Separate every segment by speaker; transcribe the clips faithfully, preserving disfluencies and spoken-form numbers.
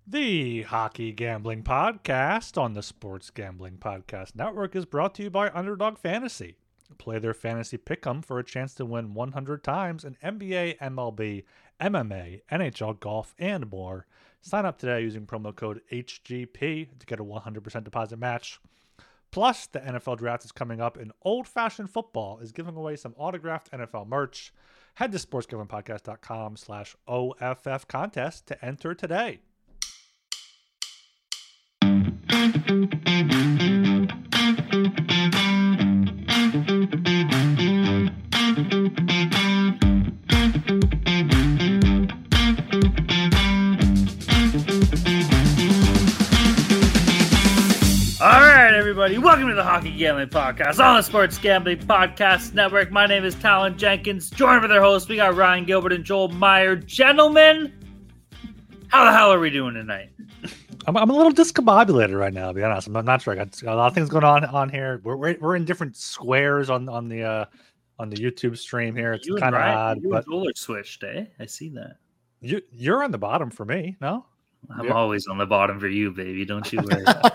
Speaker 1: The Hockey Gambling Podcast on the Sports Gambling Podcast Network is brought to you by Underdog Fantasy. Play their fantasy pick'em for a chance to win one hundred times in N B A, M L B, M M A, N H L golf, and more. Sign up today using promo code H G P to get a one hundred percent deposit match. Plus, the N F L draft is coming up, and Old Fashioned Football is giving away some autographed N F L merch. Head to sportsgamblingpodcast.com slash OFF contest to enter today.
Speaker 2: Everybody, welcome to the Hockey Gambling Podcast on the Sports Gambling Podcast Network. My name is Talon Jenkins, joined with our hosts. We got Ryan Gilbert and Joel Meyer. Gentlemen, how the hell are we doing tonight?
Speaker 1: I'm, I'm a little discombobulated right now, to be honest. I'm not sure. I got a lot of things going on on here. We're we're, we're in different squares on on the uh, on the YouTube stream here. It's kind of odd.
Speaker 2: You
Speaker 1: but
Speaker 2: and Joel are switched, eh? I see that.
Speaker 1: You you're on the bottom for me, no?
Speaker 2: I'm
Speaker 1: yeah.
Speaker 2: always on the bottom for you, baby. Don't you worry.
Speaker 1: All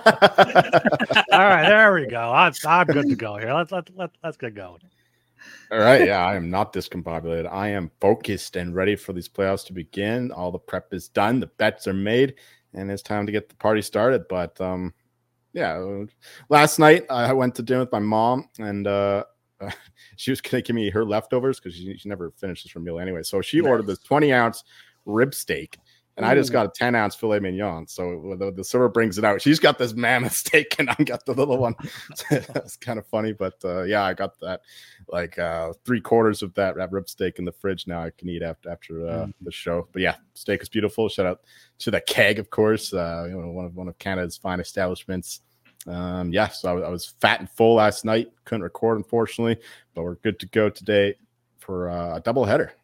Speaker 1: right, there we go. I'm, I'm good to go here. Let's let let let's get going.
Speaker 3: All right, yeah, I am not discombobulated. I am focused and ready for these playoffs to begin. All the prep is done, the bets are made, and it's time to get the party started. But um, yeah, last night I went to dinner with my mom, and uh, uh, she was going to give me her leftovers because she, she never finishes her meal anyway. So she nice. ordered this twenty ounce rib steak. And Ooh. I just got a ten ounce filet mignon. So the, the server brings it out. She's got this mammoth steak, and I got the little one. That's kind of funny. But uh, yeah, I got that like uh, three quarters of that, that rib steak in the fridge. Now I can eat after after uh, mm. the show. But yeah, steak is beautiful. Shout out to the Keg, of course. Uh, you know, one of one of Canada's fine establishments. Um, yeah, so I was, I was fat and full last night. Couldn't record, unfortunately, but we're good to go today for uh, a double header.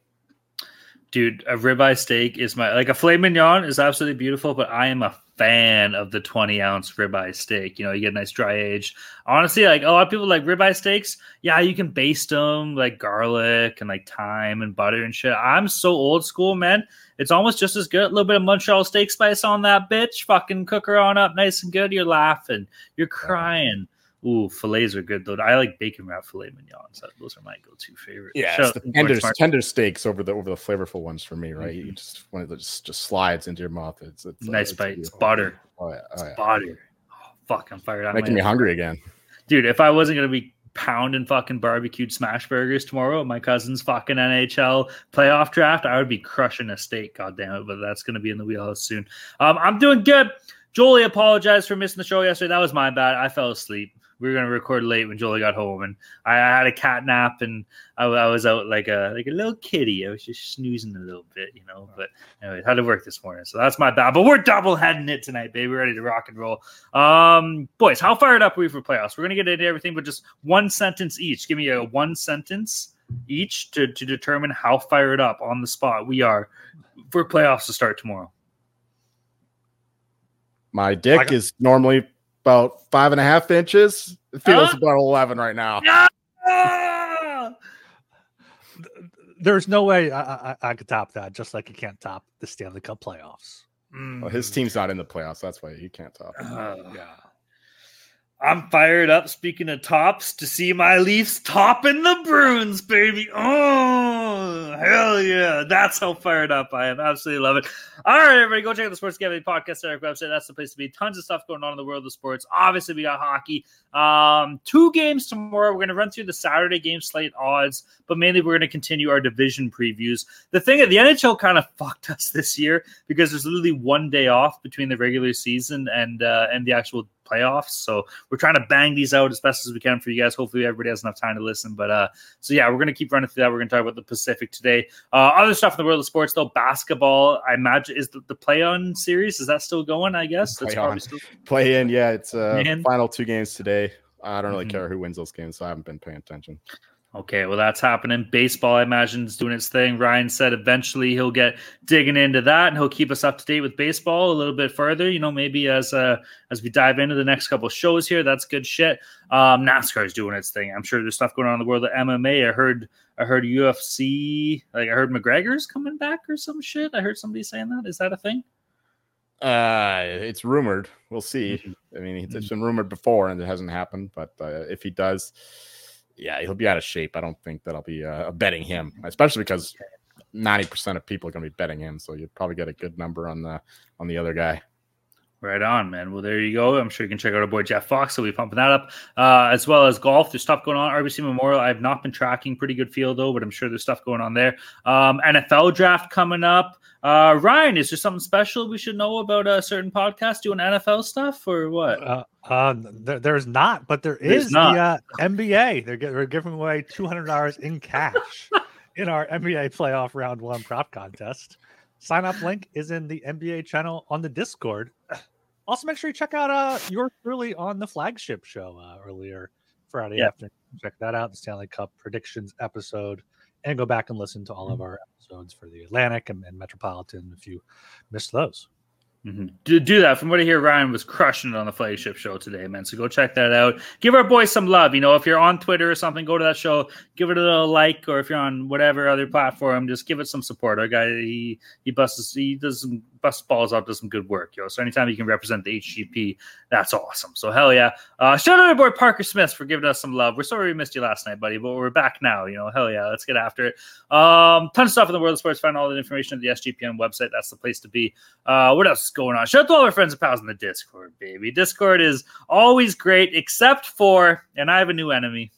Speaker 2: Dude, a ribeye steak is my like a filet mignon is absolutely beautiful, but I am a fan of the twenty ounce ribeye steak. You know, you get a nice dry aged. Honestly, like a lot of people like ribeye steaks. Yeah, you can baste them like garlic and like thyme and butter and shit. I'm so old school, man. It's almost just as good. A little bit of Montreal steak spice on that bitch. Fucking cook her on up nice and good. You're laughing. You're crying. Ooh, fillets are good though. I like bacon wrap filet mignons. Those are my go-to favorite.
Speaker 3: Yeah, it's the tender, tender steaks over the over the flavorful ones for me, right? Mm-hmm. You just when it just, just slides into your mouth. It's, it's
Speaker 2: nice
Speaker 3: uh,
Speaker 2: bite. It's butter.
Speaker 3: Oh yeah, oh,
Speaker 2: it's
Speaker 3: yeah.
Speaker 2: butter. Oh, fuck, I'm fired up.
Speaker 3: Making me hungry again,
Speaker 2: dude. If I wasn't gonna be pounding fucking barbecued smash burgers tomorrow at my cousin's fucking N H L playoff draft, I would be crushing a steak. God damn it! But that's gonna be in the wheelhouse soon. Um, I'm doing good. Jolie apologized for missing the show yesterday. That was my bad. I fell asleep. We were going to record late when Jolie got home, and I had a cat nap, and I, I was out like a like a little kitty. I was just snoozing a little bit, you know. But anyway, had to work this morning, so that's my bad. But we're double heading it tonight, baby. We're ready to rock and roll. Um, boys, how fired up are we for playoffs? We're going to get into everything, but just one sentence each. Give me a one sentence each to, to determine how fired up on the spot we are for playoffs to start tomorrow.
Speaker 3: My dick got- is normally about five and a half inches. It feels uh, about eleven right now.
Speaker 1: Uh, There's no way I, I, I could top that, just like you can't top the Stanley Cup playoffs.
Speaker 3: Mm. Well, his team's not in the playoffs. That's why he can't top it.
Speaker 2: Uh, yeah. I'm fired up, speaking of tops, to see my Leafs topping the Bruins, baby. Oh, hell yeah. That's how fired up I am. Absolutely love it. All right, everybody, go check out the Sports Gambling Podcast Network website. That's the place to be. Tons of stuff going on in the world of sports. Obviously, we got hockey. Um, two games tomorrow. We're going to run through the Saturday game slate odds, but mainly we're going to continue our division previews. The thing is, the N H L kind of fucked us this year because there's literally one day off between the regular season and uh, and the actual playoffs. So we're trying to bang these out as best as we can for you guys. Hopefully everybody has enough time to listen. But uh, so yeah, we're going to keep running through that. We're going to talk about the Pacific today. Uh, other stuff in the world of sports, though, basketball, I imagine, is the, the play-on series. Is that still going, I guess?
Speaker 3: Play
Speaker 2: That's
Speaker 3: on.
Speaker 2: probably still
Speaker 3: Play in, yeah. It's uh, final two games today. I don't really
Speaker 2: mm-hmm.
Speaker 3: care who wins those games, so I haven't been paying attention.
Speaker 2: Okay, well, that's happening. Baseball, I imagine, is doing its thing. Ryan said eventually he'll get digging into that, and he'll keep us up to date with baseball a little bit further. You know, maybe as uh, as we dive into the next couple of shows here, that's good shit. Um, NASCAR is doing its thing. I'm sure there's stuff going on in the world of M M A. I heard, I heard U F C. Like I heard McGregor's coming back or some shit. I heard somebody saying that. Is that a thing?
Speaker 3: Uh, it's rumored. We'll see.
Speaker 2: Mm-hmm.
Speaker 3: I mean, it's, it's been rumored before and it hasn't happened. But uh, if he does, yeah, he'll be out of shape. I don't think that I'll be uh, betting him, especially because ninety percent of people are going to be betting him. So you'd probably get a good number on the on the other guy.
Speaker 2: Right on, man. Well, there you go. I'm sure you can check out our boy Jeff Fox. So we'll be pumping that up, uh, as well as golf. There's stuff going on. R B C Memorial, I've not been tracking. Pretty good field, though, but I'm sure there's stuff going on there. Um, N F L draft coming up. Uh, Ryan, is there something special we should know about a certain podcast doing N F L stuff or what?
Speaker 1: Uh, uh, there, there's not, but there
Speaker 2: There's
Speaker 1: is
Speaker 2: not.
Speaker 1: the uh, N B A. They're, they're giving away two hundred dollars in cash in our N B A playoff round one prop contest. Sign up link is in the N B A channel on the Discord. Also, make sure you check out uh, yours truly on the flagship show uh, earlier Friday
Speaker 2: Yeah.
Speaker 1: afternoon. Check that out, the Stanley Cup predictions episode, and go back and listen to all of our episodes for the Atlantic and, and Metropolitan if you missed those.
Speaker 2: Mm-hmm. Do, do that. From what I hear, Ryan was crushing it on the flagship show today, man. So go check that out. Give our boy some love. You know, if you're on Twitter or something, go to that show, give it a little like, or if you're on whatever other platform, just give it some support. Our guy, he he busts, he does some busts balls out, does some good work, yo. So anytime you can represent the H G P, that's awesome. So hell yeah. Uh, shout out to our boy Parker Smith for giving us some love. We're sorry we missed you last night, buddy, but we're back now. You know, hell yeah, let's get after it. Um, ton of stuff in the world of sports. Find all the information at the S G P N website. That's the place to be. Uh, what else is going on? Shout out to all our friends and pals in the Discord, baby. Discord is always great, except for, and I have a new enemy.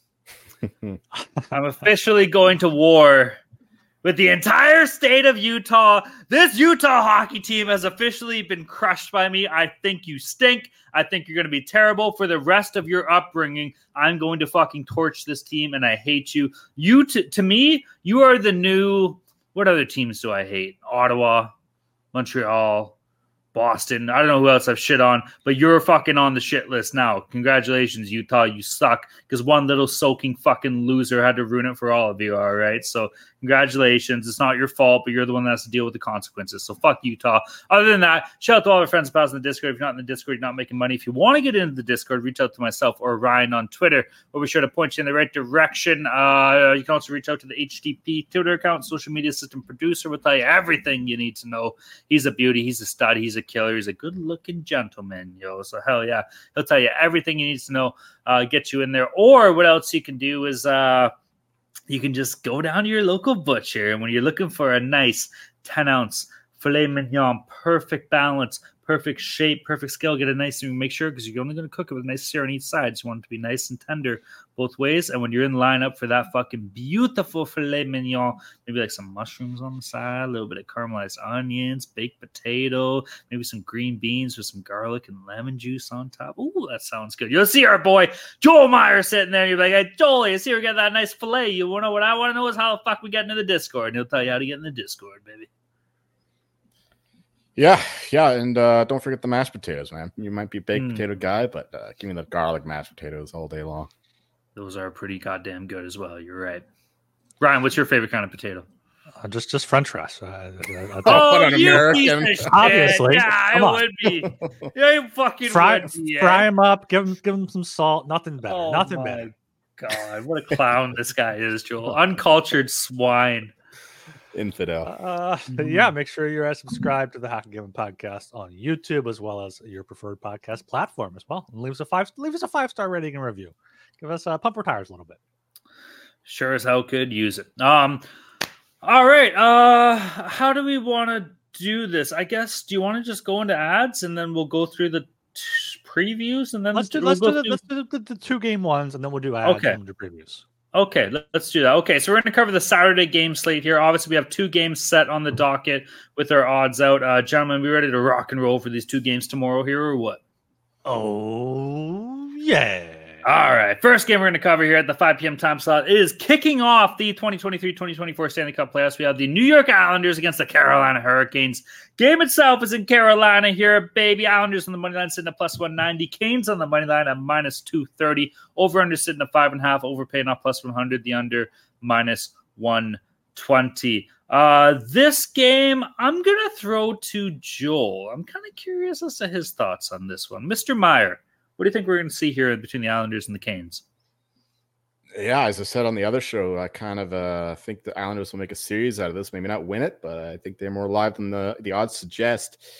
Speaker 2: I'm officially going to war with the entire state of Utah. This Utah hockey team has officially been crushed by me. I think you stink. I think you're going to be terrible for the rest of your upbringing. I'm going to fucking torch this team, and I hate you. You, t- to me, you are the new, what other teams do I hate? Ottawa, Montreal, Boston. I don't know who else I've shit on, but you're fucking on the shit list now. Congratulations, Utah. You suck because one little soaking fucking loser had to ruin it for all of you. All right. So congratulations. It's not your fault, but you're the one that has to deal with the consequences. So fuck Utah. Other than that, shout out to all our friends and pals in the Discord. If you're not in the Discord, you're not making money. If you want to get into the Discord, reach out to myself or Ryan on Twitter. We'll be sure to point you in the right direction. Uh, you can also reach out to the H D P Twitter account. Social media system producer will tell you everything you need to know. He's a beauty. He's a stud. He's a killer. He's a good-looking gentleman, yo. So hell yeah, he'll tell you everything you need to know. Uh, get you in there. Or what else you can do is uh, you can just go down to your local butcher, and when you're looking for a nice ten ounce filet mignon, perfect balance, perfect shape, perfect scale, get a nice. Make sure because you're only going to cook it with a nice sear on each side. So you want it to be nice and tender both ways. And when you're in line up for that fucking beautiful filet mignon, maybe like some mushrooms on the side, a little bit of caramelized onions, baked potato, maybe some green beans with some garlic and lemon juice on top. Ooh, that sounds good. You'll see our boy Joel Meyer sitting there. You're like, hey, Joel, you see her get that nice filet. You want to know what I want to know is how the fuck we get into the Discord. And he'll tell you how to get in the Discord, baby.
Speaker 3: Yeah, yeah, and uh, don't forget the mashed potatoes, man. You might be a baked
Speaker 2: Mm.
Speaker 3: potato guy, but uh, give me the garlic mashed potatoes all day long.
Speaker 2: Those are pretty goddamn good as well. You're right. Ryan, what's your favorite kind of potato?
Speaker 1: Uh, just just French fries. Uh, I- I-
Speaker 3: Oh, what an
Speaker 2: you
Speaker 3: American.
Speaker 2: piece of shit.
Speaker 1: Obviously.
Speaker 2: Yeah,
Speaker 1: Come
Speaker 2: it
Speaker 1: on.
Speaker 2: would be. Yeah, you fucking
Speaker 1: fry
Speaker 2: would be.
Speaker 1: fry
Speaker 2: Yeah.
Speaker 1: them up. Give them give them some salt. Nothing better.
Speaker 2: Oh,
Speaker 1: Nothing
Speaker 2: my
Speaker 1: better.
Speaker 2: God, what a clown this guy is, Joel. Uncultured swine.
Speaker 3: Infidel.
Speaker 1: Uh,
Speaker 2: Mhm.
Speaker 1: yeah, make sure you're uh, subscribed to the Hockey Given podcast on YouTube as well as your preferred podcast platform as well. And leave us a five leave us a five star rating and review. Give us uh, pump our tires a little bit.
Speaker 2: Sure as hell could use it. Um, all right. Uh, how do we want to do this? I guess. Do you want to just go into ads and then we'll go through the t- previews and then
Speaker 1: Let's do
Speaker 2: we'll
Speaker 1: let's
Speaker 2: go
Speaker 1: do the,
Speaker 2: through-
Speaker 1: let's do the, the two game ones and then we'll do ads
Speaker 2: Okay.
Speaker 1: and we'll do previews.
Speaker 2: Okay, let- let's do that. Okay, so we're going to cover the Saturday game slate here. Obviously, we have two games set on the docket with our odds out. Uh, gentlemen, we ready to rock and roll for these two games tomorrow here or what?
Speaker 1: Oh yeah.
Speaker 2: All right, first game we're going to cover here at the five p.m. time slot is kicking off the twenty twenty-three twenty twenty-four Stanley Cup playoffs. We have the New York Islanders against the Carolina Hurricanes. Game itself is in Carolina here, baby. Islanders on the money line sitting at plus one ninety. Canes on the money line at minus two thirty. Over under sitting at five and a half. Overpaying off plus one hundred. The under minus one twenty. Uh, this game, I'm going to throw to Joel. I'm kind of curious as to his thoughts on this one. Mister Meyer. What do you think we're going to see here between the Islanders and the Canes?
Speaker 3: Yeah, as I said on the other show, I kind of uh, think the Islanders will make a series out of this. Maybe not win it, but I think they're more alive than the, the odds suggest.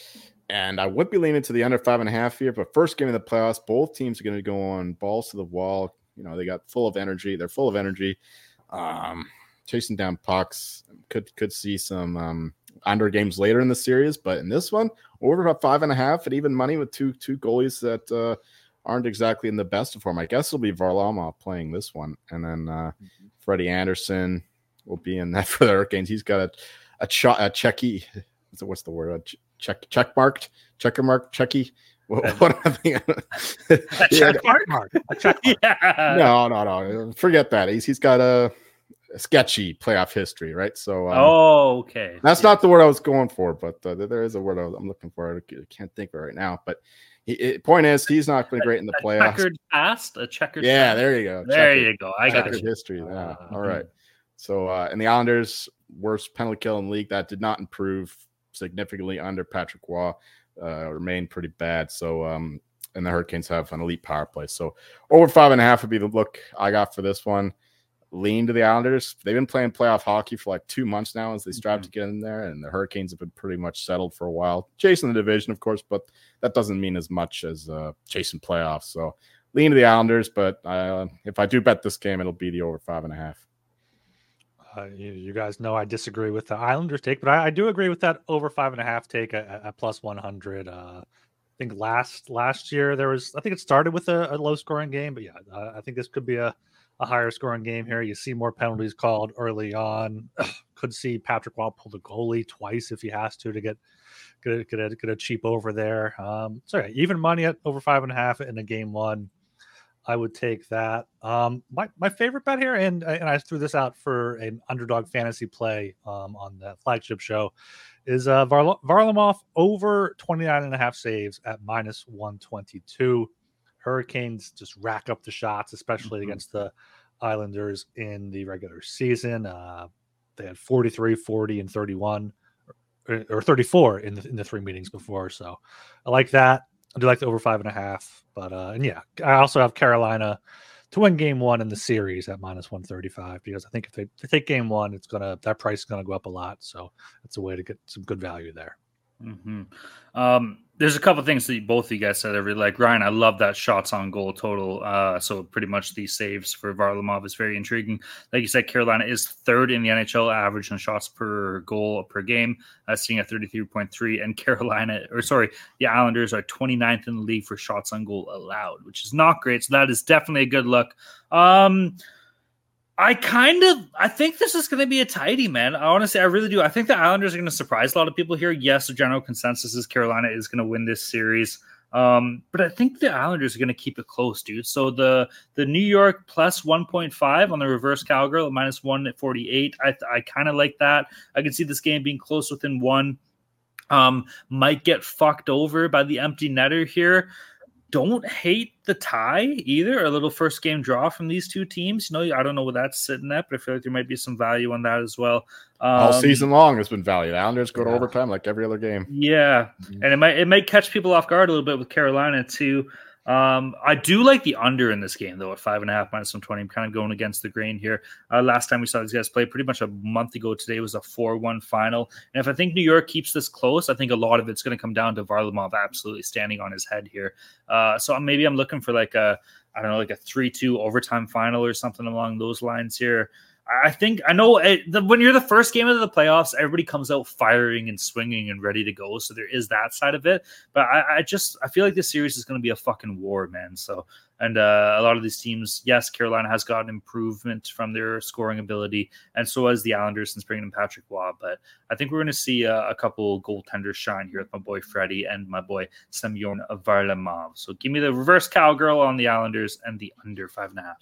Speaker 3: And I would be leaning to the under five and a half here, but first game of the playoffs, both teams are going to go on balls to the wall. You know, they got full of energy. They're full of energy, um, chasing down pucks. Could could see some um, under games later in the series, but in this one, over about five and a half at even money with two two goalies that uh, aren't exactly in the best of form. I guess it'll be Varlamov playing this one, and then uh, mm-hmm. Freddie Anderson will be in that for the Hurricanes. He's got a a, ch- a checky. What's the word? A ch- check check marked checker mark checky. What, what am I thinking?
Speaker 2: A check mark?
Speaker 1: A check mark.
Speaker 2: Yeah.
Speaker 3: No, no, no. Forget that. He's he's got a, a sketchy playoff history, right? So, um,
Speaker 2: oh, okay.
Speaker 3: That's
Speaker 2: yeah.
Speaker 3: not the word I was going for, but uh, there is a word I was, I'm looking for. I can't think of it right now. But he, it, point is, he's not been great in the
Speaker 2: a
Speaker 3: playoffs.
Speaker 2: Checkered past, a checkered.
Speaker 3: Yeah,
Speaker 2: past.
Speaker 3: there you go.
Speaker 2: There
Speaker 3: checkered,
Speaker 2: you go. I got
Speaker 3: checkered
Speaker 2: you.
Speaker 3: history. Yeah.
Speaker 2: Uh,
Speaker 3: All right. So, uh, and the Islanders, worst penalty kill in the league, that did not improve significantly under Patrick Waugh. Uh, remained pretty bad. So, um, and the Hurricanes have an elite power play. So, over five and a half would be the look I got for this one. Lean to the Islanders. They've been playing playoff hockey for like two months now as they strive mm-hmm. to get in there, and the Hurricanes have been pretty much settled for a while, chasing the division, of course, but that doesn't mean as much as uh, chasing playoffs. So, lean to the Islanders, but uh, if I do bet this game, it'll be the over five and a half.
Speaker 1: Uh, you, you guys know I disagree with the Islanders take, but I, I do agree with that over five and a half take at, at plus one hundred. Uh, I think last last year there was, I think it started with a, a low scoring game, but yeah, uh, I think this could be a, a higher scoring game here. You see more penalties called early on. Could see Patrick Waugh pull the goalie twice if he has to to get get a, get a, get a cheap over there. Um, so yeah, even money at over five and a half in a game one. I would take that. Um, my, my favorite bet here, and and I threw this out for an underdog fantasy play um, on the flagship show, is uh, Varl- Varlamov over twenty-nine and a half saves at minus one twenty-two. Hurricanes just rack up the shots, especially mm-hmm. against the Islanders in the regular season. Uh, they had forty-three, forty, and thirty-one, or, or thirty-four in the, in the three meetings before. So I like that. I do like the over five and a half, but uh, and yeah, I also have Carolina to win game one in the series at minus one thirty-five because I think if they, if they take game one, it's gonna that price is gonna go up a lot. So that's a way to get some good value there.
Speaker 2: Mm-hmm. Um, there's a couple things that both of you guys said I really like. Ryan, I love that shots on goal total. Uh, so pretty much these saves for Varlamov is very intriguing. Like you said, Carolina is third in the N H L average on shots per goal per game, uh, seeing at thirty-three point three. And Carolina, or sorry, the Islanders are twenty-ninth in the league for shots on goal allowed, which is not great. So that is definitely a good look. Um, I kind of, I think this is going to be a tighty, man. I honestly, I really do. I think the Islanders are going to surprise a lot of people here. Yes, the general consensus is Carolina is going to win this series. Um, but I think the Islanders are going to keep it close, dude. So the the New York plus one point five on the reverse cowgirl at minus one forty-eight. I, I kind of like that. I can see this game being close within one. Um, might get fucked over by the empty netter here. Don't hate the tie either. A little first game draw from these two teams. You know, I don't know what that's sitting at, but I feel like there might be some value on that as well. Um,
Speaker 3: All season long has been value. The Islanders go to yeah. overtime like every other game.
Speaker 2: Yeah, mm-hmm. and it might it might catch people off guard a little bit with Carolina too. Um, I do like the under in this game though at five and a half minus one twenty. I'm kind of going against the grain here. Uh, last time we saw these guys play, pretty much a month ago today, was a four one final. And if I think New York keeps this close, I think a lot of it's going to come down to Varlamov absolutely standing on his head here. Uh, so maybe I'm looking for like a I don't know like a three two overtime final or something along those lines here. I think I know it, the, when you're the first game of the playoffs, everybody comes out firing and swinging and ready to go. So there is that side of it. But I, I just I feel like this series is going to be a fucking war, man. So and uh, a lot of these teams, yes, Carolina has gotten improvement from their scoring ability, and so has the Islanders since bringing in Patrick Waugh. But I think we're going to see a, a couple goaltenders shine here with my boy Freddie and my boy Semyon Varlamov. So give me the reverse cowgirl on the Islanders and the under five and a half.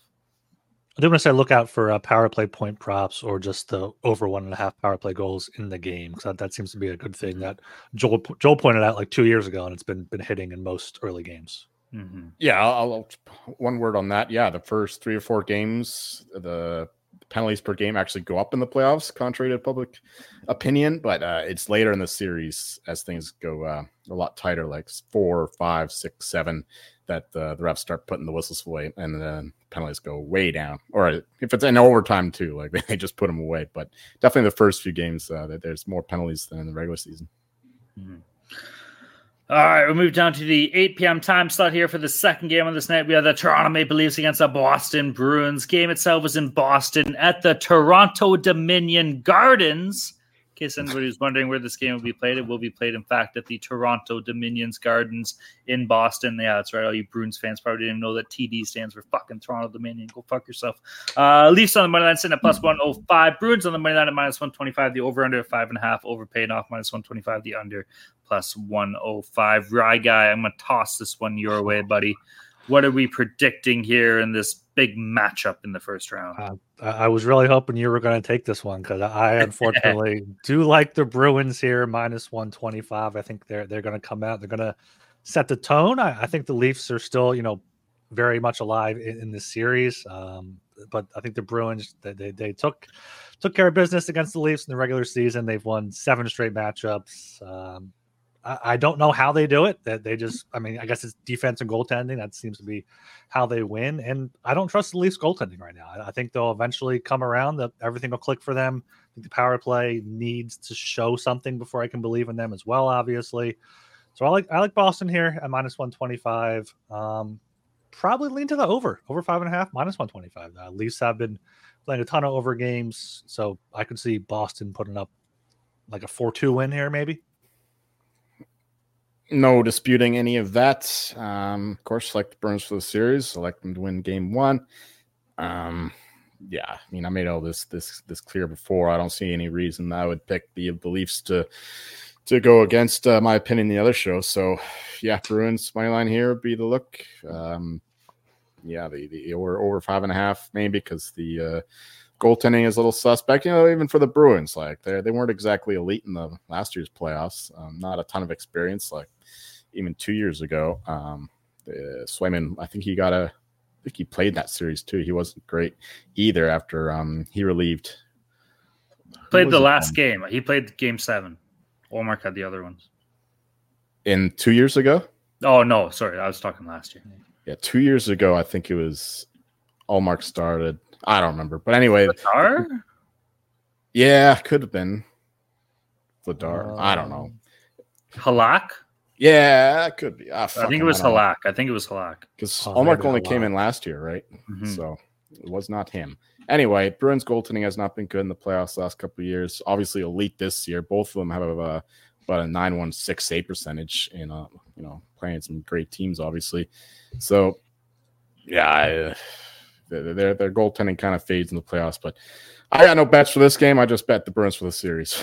Speaker 1: I do want to say look out for uh, power play point props or just the over one and a half power play goals in the game because that, that seems to be a good thing that Joel Joel pointed out like two years ago, and it's been been hitting in most early games.
Speaker 3: Mm-hmm. Yeah, I'll, I'll one word on that. Yeah, the first three or four games, the penalties per game actually go up in the playoffs, contrary to public opinion. But uh, it's later in the series as things go uh, a lot tighter, like four, five, six, seven. That uh, the refs start putting the whistles away and then penalties go way down. Or if it's in overtime too, like they just put them away. But definitely the first few games, uh, there's more penalties than in the regular season.
Speaker 2: Mm-hmm. All right, we'll move down to the eight p.m. time slot here for the second game on this night. We have the Toronto Maple Leafs against the Boston Bruins. Game itself was in Boston at the Toronto Dominion Gardens. In case anybody's wondering where this game will be played, it will be played, in fact, at the Toronto Dominion's Gardens in Boston. Yeah, that's right. All you Bruins fans probably didn't even know that T D stands for fucking Toronto Dominion. Go fuck yourself. Uh, Leafs on the money line sitting at plus one oh five. Bruins on the money line at minus one twenty-five. The over-under at five and a half. Over paying off minus one twenty-five. The under plus one oh five. Rye guy, I'm going to toss this one your way, buddy. What are we predicting here in this big matchup in the first round?
Speaker 1: Uh, I was really hoping you were going to take this one because I unfortunately do like the Bruins here, minus one twenty-five. I think they're they're going to come out. They're going to set the tone. I, I think the Leafs are still, you know, very much alive in, in this series. Um, but I think the Bruins, they, they they took took care of business against the Leafs in the regular season. They've won seven straight matchups. Um, I don't know how they do it. That they just, I mean, I guess it's defense and goaltending. That seems to be how they win. And I don't trust the Leafs goaltending right now. I think they'll eventually come around. That everything will click for them. I think the power play needs to show something before I can believe in them as well, obviously. So I like I like Boston here at minus one twenty-five. Um, probably lean to the over, over five and a half, minus one twenty-five. The Leafs have been playing a ton of over games, so I could see Boston putting up like a four two win here, maybe.
Speaker 3: No disputing any of that. Um, of course, select the Bruins for the series. Select them to win game one. Um, yeah, I mean, I made all this this this clear before. I don't see any reason I would pick the the Leafs to to go against uh, my opinion in the other show. So, yeah, Bruins money line here would be the look. Um, yeah, the the over over five and a half maybe because the uh, goaltending is a little suspect, you know, even for the Bruins. Like, they they weren't exactly elite in the last year's playoffs. Um, not a ton of experience, like even two years ago. Um, uh, Swayman, I think he got a, I think he played that series too. He wasn't great either after um, he relieved.
Speaker 2: Played the last game. He played game seven. Olmark had the other ones.
Speaker 3: In two years ago?
Speaker 2: Oh, no, sorry. I was talking last year.
Speaker 3: Yeah, two years ago, I think it was Olmark started. I don't remember. But anyway.
Speaker 2: Vladar?
Speaker 3: Yeah, could have been Vladar. Um, I don't know.
Speaker 2: Halak?
Speaker 3: Yeah, it could be. Ah,
Speaker 2: I think it was Halak. I think it was Halak.
Speaker 3: Because
Speaker 1: oh,
Speaker 3: Olmark only came in last year, right?
Speaker 2: Mm-hmm.
Speaker 3: So it was not him. Anyway, Bruins goaltending has not been good in the playoffs the last couple of years. Obviously, elite this year. Both of them have a, about a nine one six save percentage in, uh, you know, playing some great teams, obviously. So, yeah, I, their their goaltending kind of fades in the playoffs. But I got no bets for this game. I just bet the Bruins for the series.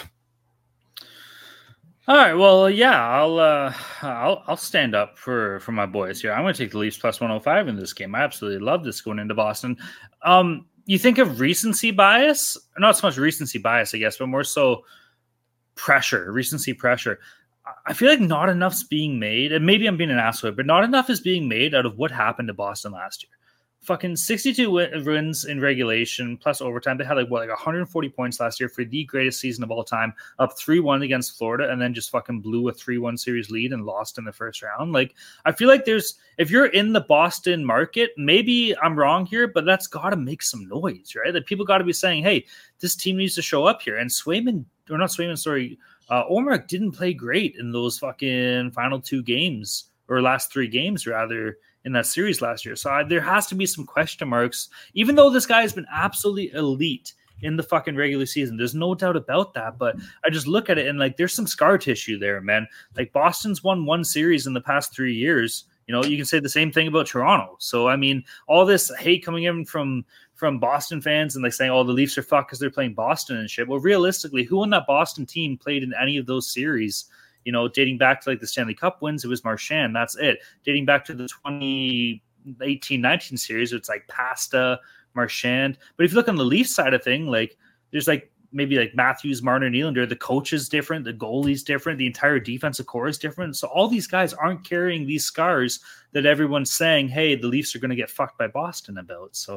Speaker 2: All right, well, yeah, I'll uh, I'll I'll stand up for, for my boys here. I'm going to take the Leafs plus one oh five in this game. I absolutely love this going into Boston. Um, you think of recency bias, not so much recency bias, I guess, but more so pressure, recency pressure. I feel like not enough's being made, and maybe I'm being an asshole, but not enough is being made out of what happened to Boston last year. Fucking sixty-two wins in regulation plus overtime. They had like what, like one hundred forty points last year for the greatest season of all time, up three one against Florida, and then just fucking blew a three one series lead and lost in the first round. Like, I feel like there's, if you're in the Boston market, maybe I'm wrong here, but that's got to make some noise, right? That people got to be saying, hey, this team needs to show up here. And Swayman, or not Swayman, sorry, uh, Olmark didn't play great in those fucking final two games, or last three games, rather, in that series last year. So I, there has to be some question marks, even though this guy has been absolutely elite in the fucking regular season. There's no doubt about that. But I just look at it and like, there's some scar tissue there, man. Like, Boston's won one series in the past three years. You know, you can say the same thing about Toronto. So, I mean, all this hate coming in from, from Boston fans and like saying, oh, the Leafs are fucked because they're playing Boston and shit. Well, realistically, who on that Boston team played in any of those series? You know, dating back to like the Stanley Cup wins, it was Marchand. That's it. Dating back to the twenty eighteen nineteen series, it's like Pasta, Marchand. But if you look on the Leafs side of thing, like there's like maybe like Matthews, Marner, Nylander. The coach is different. The goalie's different. The entire defensive core is different. So all these guys aren't carrying these scars that everyone's saying, hey, the Leafs are going to get fucked by Boston about. So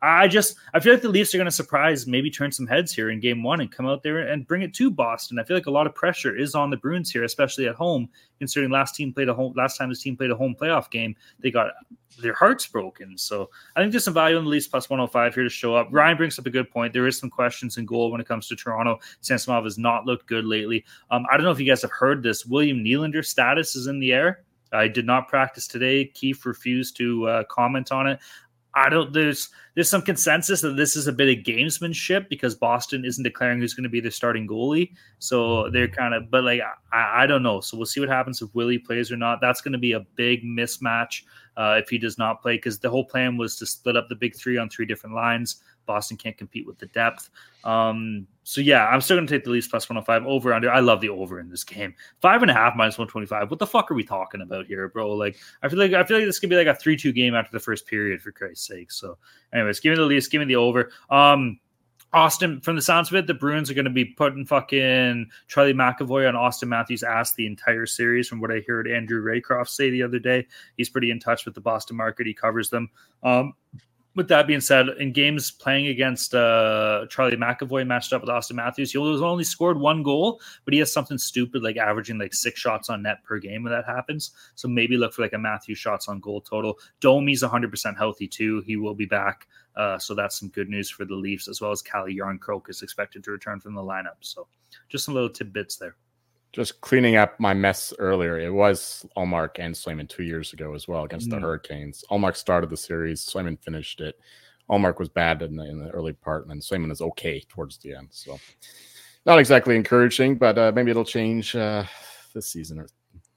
Speaker 2: I just I feel like the Leafs are going to surprise, maybe turn some heads here in game one and come out there and bring it to Boston. I feel like a lot of pressure is on the Bruins here, especially at home, considering last team played a home last time this team played a home playoff game, they got their hearts broken. So I think there's some value in the Leafs plus one oh five here to show up. Ryan brings up a good point. There is some questions in goal when it comes to Toronto. Samsonov has not looked good lately. Um, I don't know if you guys have heard this. William Nylander's status is in the air. I did not practice today. Keefe refused to uh, comment on it. I don't. There's there's some consensus that this is a bit of gamesmanship because Boston isn't declaring who's going to be their starting goalie. So they're kind of, but like I, I don't know. So we'll see what happens if Willie plays or not. That's going to be a big mismatch uh, if he does not play because the whole plan was to split up the big three on three different lines. Boston can't compete with the depth. Um, so yeah, I'm still going to take the Leafs plus one oh five over under. I love the over in this game. Five and a half minus one twenty-five. What the fuck are we talking about here, bro? Like, I feel like I feel like this could be like a three two game after the first period, for Christ's sake. So, anyways, give me the Leafs, give me the over. Um, Austin, from the sounds of it, the Bruins are going to be putting fucking Charlie McAvoy on Austin Matthews' ass the entire series. From what I heard Andrew Raycroft say the other day, he's pretty in touch with the Boston market. He covers them. Um. With that being said, in games playing against uh, Charlie McAvoy matched up with Austin Matthews, he only scored one goal, but he has something stupid like averaging like six shots on net per game when that happens. So maybe look for like a Matthews shots on goal total. Domi's one hundred percent healthy too. He will be back. Uh, so that's some good news for the Leafs, as well as Calle Jarnkrok is expected to return from the lineup. So just some little tidbits there.
Speaker 3: Just cleaning up my mess earlier. It was Ullmark and Swayman two years ago as well against
Speaker 2: Mm.
Speaker 3: the Hurricanes. Ullmark started the series. Swayman finished it. Ullmark was bad in the, in the early part, and then Swayman is okay towards the end. So not exactly encouraging, but uh, maybe it'll change uh, this season.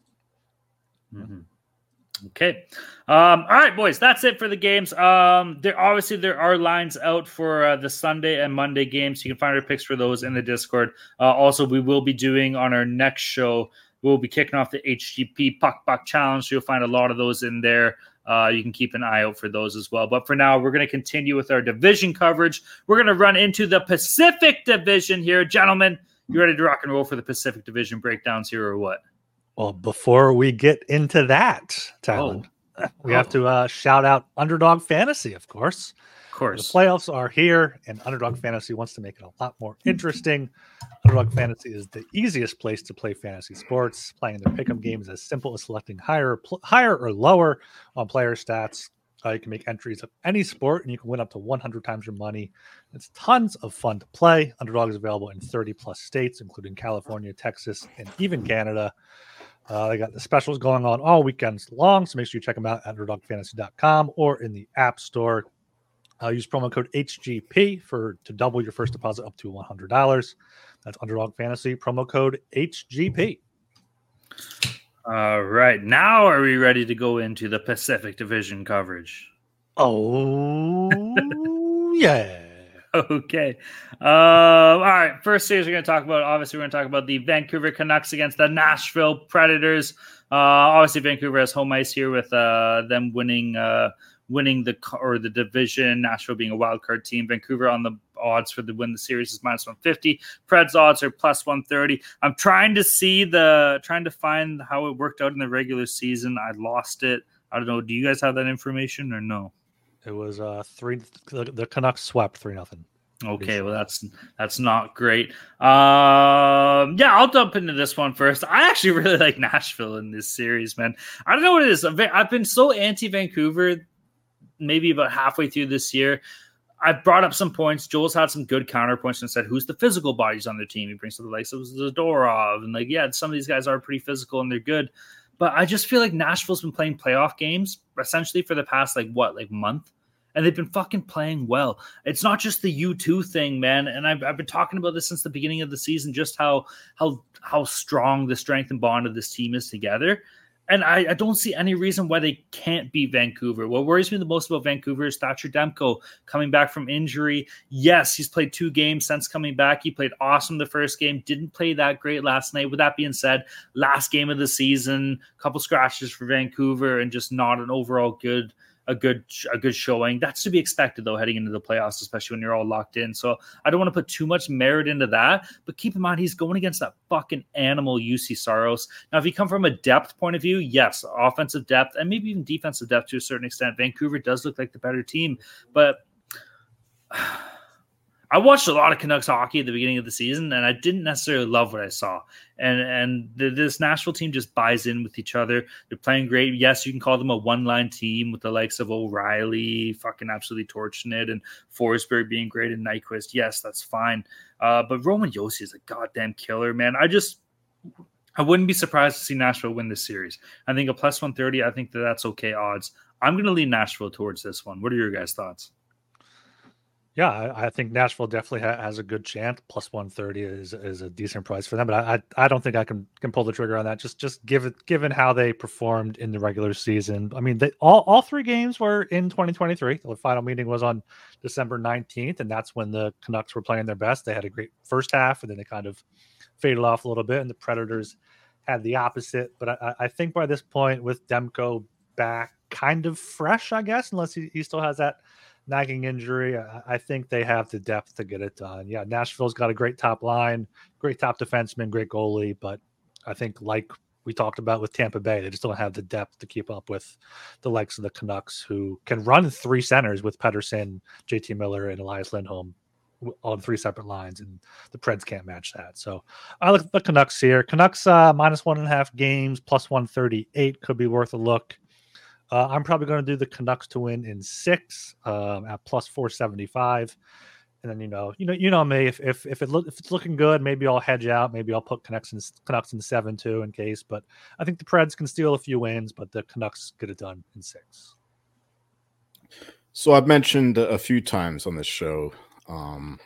Speaker 2: Mm-hmm. Okay. Um, all right, boys, that's it for the games. Um, there obviously there are lines out for uh, the Sunday and Monday games. You can find our picks for those in the Discord. Uh, also, we will be doing on our next show, we'll be kicking off the H G P Puck Buck Challenge. So you'll find a lot of those in there. Uh, you can keep an eye out for those as well. But for now, we're going to continue with our division coverage. We're going to run into the Pacific Division here. Gentlemen, you ready to rock and roll for the Pacific Division breakdowns here or what?
Speaker 1: Well, before we get into that, Talon,
Speaker 2: Oh.
Speaker 1: we have to uh, shout out Underdog Fantasy, of course.
Speaker 2: Of course.
Speaker 1: The playoffs are here, and Underdog Fantasy wants to make it a lot more interesting. Underdog Fantasy is the easiest place to play fantasy sports. Playing their pick'em games is as simple as selecting higher, pl- higher or lower on player stats. Uh, you can make entries of any sport, and you can win up to one hundred times your money. It's tons of fun to play. Underdog is available in thirty plus states, including California, Texas, and even Canada. Uh, they got the specials going on all weekends long, so make sure you check them out at underdog fantasy dot com or in the App Store. Uh, use promo code H G P for to double your first deposit up to one hundred dollars. That's Underdog Fantasy, promo code H G P.
Speaker 2: All right. Now are we ready to go into the Pacific Division coverage?
Speaker 1: Oh, yeah.
Speaker 2: Okay. Uh, all right. First series we're going to talk about, obviously, we're going to talk about the Vancouver Canucks against the Nashville Predators. Uh, obviously, Vancouver has home ice here with uh, them winning uh, winning the or the division, Nashville being a wild card team. Vancouver on the odds for the win the series is minus one fifty. Preds odds are plus one thirty. I'm trying to see the, trying to find how it worked out in the regular season. I lost it. I don't know. Do you guys have that information or no?
Speaker 1: It was uh three. The, the Canucks swept three nothing.
Speaker 2: Okay, well that's that's not great. Um, yeah, I'll jump into this one first. I actually really like Nashville in this series, man. I don't know what it is. I've been so anti-Vancouver, maybe about halfway through this year. I brought up some points. Joel's had some good counterpoints and said, "Who's the physical bodies on their team?" He brings to the likes of Zadorov, and like, yeah, some of these guys are pretty physical and they're good. But I just feel like Nashville's been playing playoff games essentially for the past like what, like month. And they've been fucking playing well. It's not just the U two thing, man. And I've, I've been talking about this since the beginning of the season, just how how how strong the strength and bond of this team is together. And I, I don't see any reason why they can't beat Vancouver. What worries me the most about Vancouver is Thatcher Demko coming back from injury. Yes, he's played two games since coming back. He played awesome the first game, didn't play that great last night. With that being said, last game of the season, a couple scratches for Vancouver and just not an overall good a good a good showing. That's to be expected, though, heading into the playoffs, especially when you're all locked in. So I don't want to put too much merit into that, but keep in mind, he's going against that fucking animal U C Saros. Now, if you come from a depth point of view, yes, offensive depth and maybe even defensive depth to a certain extent, Vancouver does look like the better team. But I watched a lot of Canucks hockey at the beginning of the season, and I didn't necessarily love what I saw. And and the, this Nashville team just buys in with each other. They're playing great. Yes, you can call them a one-line team with the likes of O'Reilly fucking absolutely torching it and Forsberg being great and Nyquist. Yes, that's fine. Uh, but Roman Josi is a goddamn killer, man. I just I wouldn't be surprised to see Nashville win this series. I think a plus one thirty, I think that that's okay odds. I'm going to lean Nashville towards this one. What are your guys' thoughts?
Speaker 1: Yeah, I, I think Nashville definitely ha- has a good chance. Plus one thirty is is a decent price for them, but I, I I don't think I can can pull the trigger on that. Just just given given how they performed in the regular season. I mean, they all all three games were in twenty twenty-three. The final meeting was on December nineteenth, and that's when the Canucks were playing their best. They had a great first half, and then they kind of faded off a little bit, and the Predators had the opposite. But I, I think by this point, with Demko back, kind of fresh, I guess, unless he, he still has that nagging injury, I, I think they have the depth to get it done. Yeah, Nashville's got a great top line, great top defenseman, great goalie, but I think like we talked about with Tampa Bay, they just don't have the depth to keep up with the likes of the Canucks, who can run three centers with Pettersson, J T Miller, and Elias Lindholm on three separate lines, and the Preds can't match that. So I look at the Canucks here. Canucks uh, minus one and a half games, plus one thirty-eight could be worth a look. Uh, I'm probably going to do the Canucks to win in six um, at plus four seventy-five, and then you know, you know, you know me. If if if it look if it's looking good, maybe I'll hedge out. Maybe I'll put Canucks in Canucks in seven too in case. But I think the Preds can steal a few wins, but the Canucks get it done in six.
Speaker 3: So I've mentioned a few times on this show um,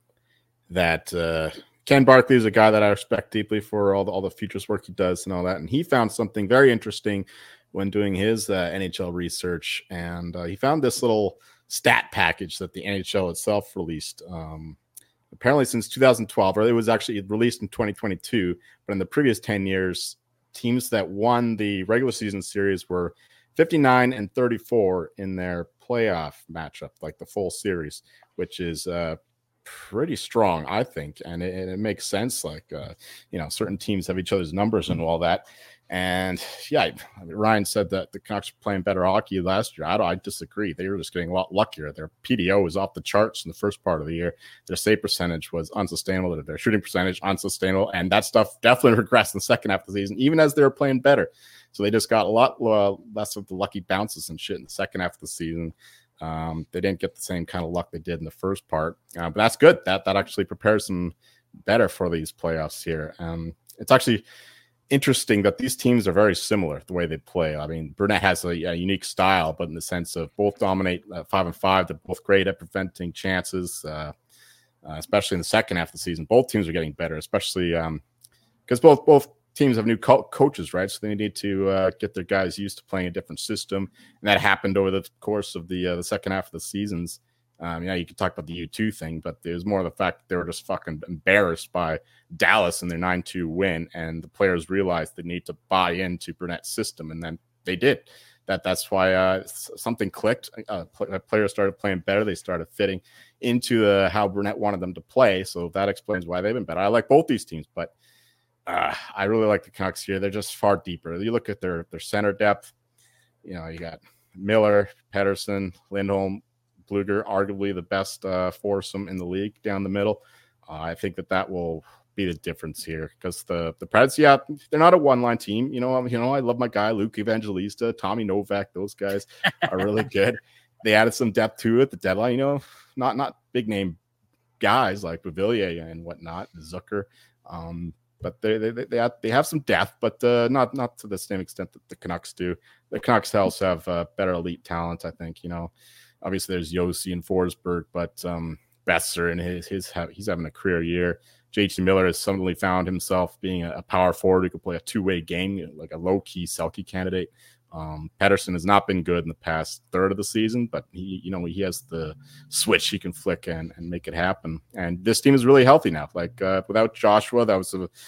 Speaker 3: that uh, Ken Barkley is a guy that I respect deeply for all the all the futures work he does and all that, and he found something very interesting when doing his uh, N H L research, and uh, he found this little stat package that the N H L itself released. Um, apparently since two thousand twelve, or it was actually released in twenty twenty-two, but in the previous ten years, teams that won the regular season series were fifty-nine and thirty-four in their playoff matchup, like the full series, which is uh, pretty strong, I think, and it, and it makes sense. Like, uh, you know, certain teams have each other's numbers and all that. And yeah, I mean, Ryan said that the Canucks were playing better hockey last year. I don't, I disagree. They were just getting a lot luckier. Their P D O was off the charts in the first part of the year. Their save percentage was unsustainable. Their shooting percentage unsustainable, and that stuff definitely regressed in the second half of the season, even as they were playing better. So they just got a lot uh, less of the lucky bounces and shit in the second half of the season. Um, they didn't get the same kind of luck they did in the first part, uh, but that's good. That that actually prepares them better for these playoffs here. Um, it's actually interesting that these teams are very similar the way they play. I mean, Burnett has a, a unique style, but in the sense of both dominate uh, five and five, they're both great at preventing chances, uh, uh, especially in the second half of the season. Both teams are getting better, especially because um, both both teams have new co- coaches, right? So they need to uh, get their guys used to playing a different system, and that happened over the course of the uh, the second half of the seasons. Um, yeah, you could talk about the U two thing, but there's more of the fact that they were just fucking embarrassed by Dallas in their nine two win, and the players realized they need to buy into Burnett's system, and then they did. That that's why uh, something clicked. Uh, players started playing better. They started fitting into the, how Burnett wanted them to play. So that explains why they've been better. I like both these teams, but uh, I really like the Canucks here. They're just far deeper. You look at their their center depth. You know, you got Miller, Pettersson, Lindholm, Bluger, arguably the best uh, foursome in the league down the middle. Uh, I think that that will be the difference here, because the the Preds, yeah, they're not a one line team. You know, you know, I love my guy Luke Evangelista, Tommy Novak. Those guys are really good. They added some depth to it. The deadline, you know, not not big name guys like Beauvillier and whatnot, Zucker. Um, but they they they have, they have some depth, but uh, not not to the same extent that the Canucks do. The Canucks also have uh, better elite talent, I think. You know. Obviously, there's Josi and Forsberg, but um, Besser and his his he's having a career year. J T Miller has suddenly found himself being a, a power forward who could play a two way game, like a low key Selke candidate. Um, Pettersson has not been good in the past third of the season, but he, you know, he has the switch he can flick and, and make it happen. And this team is really healthy now. Like uh, without Joshua, that was a,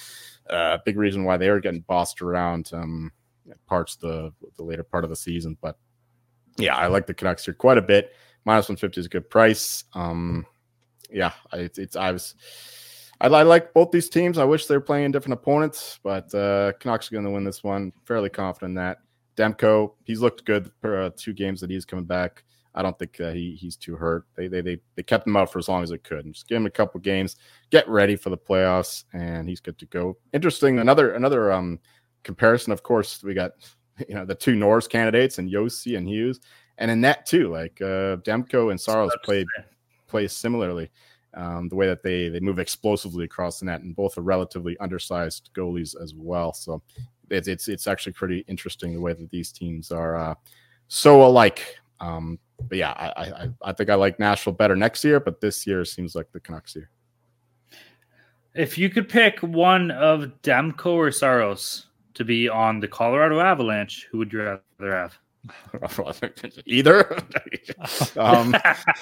Speaker 3: a big reason why they were getting bossed around um, parts of the the later part of the season, but. Yeah, I like the Canucks here quite a bit. Minus one fifty is a good price. Um, yeah, it's, it's I was I, I like both these teams. I wish they were playing different opponents, but uh, Canucks are going to win this one. Fairly confident in that. Demko, he's looked good for uh, two games that he's coming back. I don't think uh, he he's too hurt. They, they they they kept him out for as long as they could, and just give him a couple games, get ready for the playoffs, and he's good to go. Interesting. Another another um comparison. Of course, we got you know the two Norris candidates and Josi and Hughes, and in net too. Like uh, Demko and Saros played play similarly. Um, the way that they they move explosively across the net, and both are relatively undersized goalies as well. So it's it's it's actually pretty interesting the way that these teams are uh, so alike. Um, but yeah, I, I I think I like Nashville better next year, but this year seems like the Canucks year.
Speaker 2: If you could pick one of Demko or Saros to be on the Colorado Avalanche, who would you rather have?
Speaker 3: Either. um,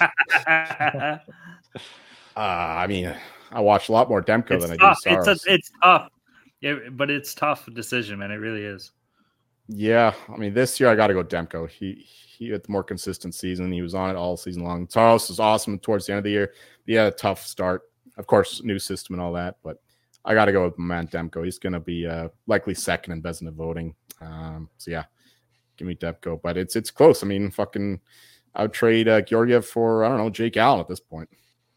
Speaker 3: uh, I mean, I watch a lot more Demko
Speaker 2: it's
Speaker 3: than
Speaker 2: tough.
Speaker 3: I do Saros.
Speaker 2: It's a, it's tough, yeah, but it's tough decision, man. It really is.
Speaker 3: Yeah, I mean, this year I got to go Demko. He he had the more consistent season. He was on it all season long. Saros is awesome towards the end of the year. He had a tough start, of course, new system and all that. But I got to go with my man Demko. He's going to be uh, likely second in Vezina voting. Um, so yeah, give me Demko. But it's it's close. I mean, fucking, I would trade uh, Georgiev for I don't know Jake Allen at this point.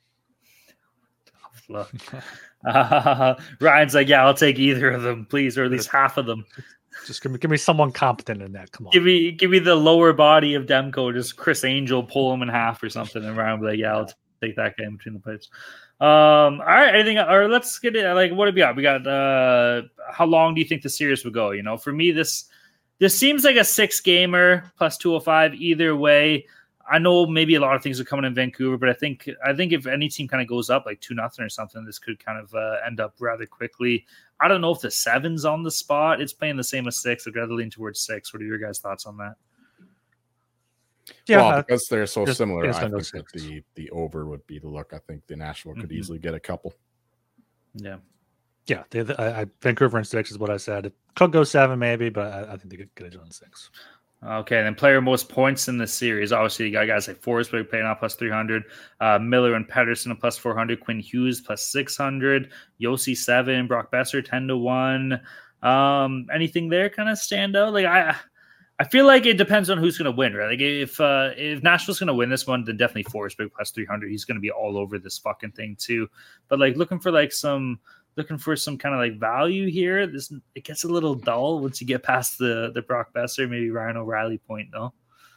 Speaker 2: Look. Uh, Ryan's like, yeah, I'll take either of them, please, or at least half of them.
Speaker 1: Just give me, give me someone competent in that. Come on.
Speaker 2: Give me, give me the lower body of Demko. Just Chris Angel, pull him in half or something, and Ryan will be like, yeah, I'll take that guy in between the pipes. Um, all right, anything? Or let's get it. Like, what have we got? We got. Uh, how long do you think the series would go? You know, for me, this this seems like a six gamer plus two hundred five either way. I know maybe a lot of things are coming in Vancouver, but I think I think if any team kind of goes up like two nothing or something, this could kind of uh, end up rather quickly. I don't know if the seven's on the spot. It's playing the same as six. I'd rather lean towards six. What are your guys' thoughts on that?
Speaker 3: Yeah, well, because they're so just, similar, I think
Speaker 1: that
Speaker 3: the the over would be the look. I think the Nashville could mm-hmm. easily get a couple.
Speaker 2: Yeah,
Speaker 1: yeah. They, I, I, Vancouver and six is what I said. It could go seven maybe, but I, I think they could get it on six.
Speaker 2: Okay, then player most points in the series. Obviously, you got guys like Forsberg playing out plus three hundred, uh, Miller and Pettersson plus four hundred, Quinn Hughes plus six hundred, Josi seven, Brock Besser ten to one. Um, anything there kind of stand out? Like I, I feel like it depends on who's going to win, right? Like if uh, if Nashville's going to win this one, then definitely Forsberg plus three hundred. He's going to be all over this fucking thing too. But like looking for like some. Looking for some kind of like value here. This it gets a little dull once you get past the the Brock Besser, maybe Ryan O'Reilly point, though.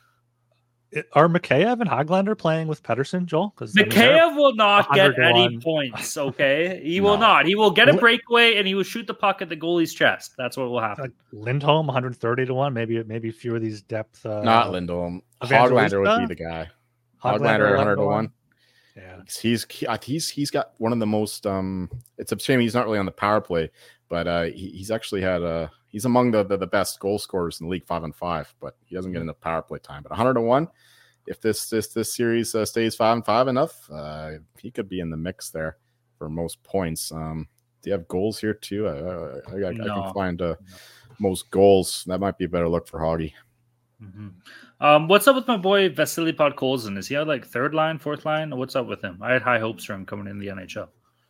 Speaker 1: Are Mikheyev and Hoglander playing with Pettersson, Joel? Because
Speaker 2: Mikheyev I mean, will not get any points. Okay, he no. will not. He will get a breakaway and he will shoot the puck at the goalie's chest. That's what will happen.
Speaker 1: Like Lindholm, one hundred thirty to one. Maybe maybe a few of these depth. Uh,
Speaker 3: not Lindholm. Hoglander would be the guy. Hoglander, Hoglander one hundred to one.
Speaker 1: Yeah,
Speaker 3: he's he's he's got one of the most. Um, it's a shame he's not really on the power play, but uh, he, he's actually had a. He's among the, the the best goal scorers in the league, five and five, but he doesn't get enough power play time. But one hundred to one, if this this this series uh, stays five and five enough, uh, he could be in the mix there for most points. Um, do you have goals here too? I I, I,
Speaker 2: no.
Speaker 3: I can find uh, most goals. That might be a better look for Hoggy.
Speaker 2: Mm-hmm. Um, what's up with my boy Vasily Podkolzin? Is he on like third line, fourth line? What's up with him? I had high hopes for him coming in the N H L.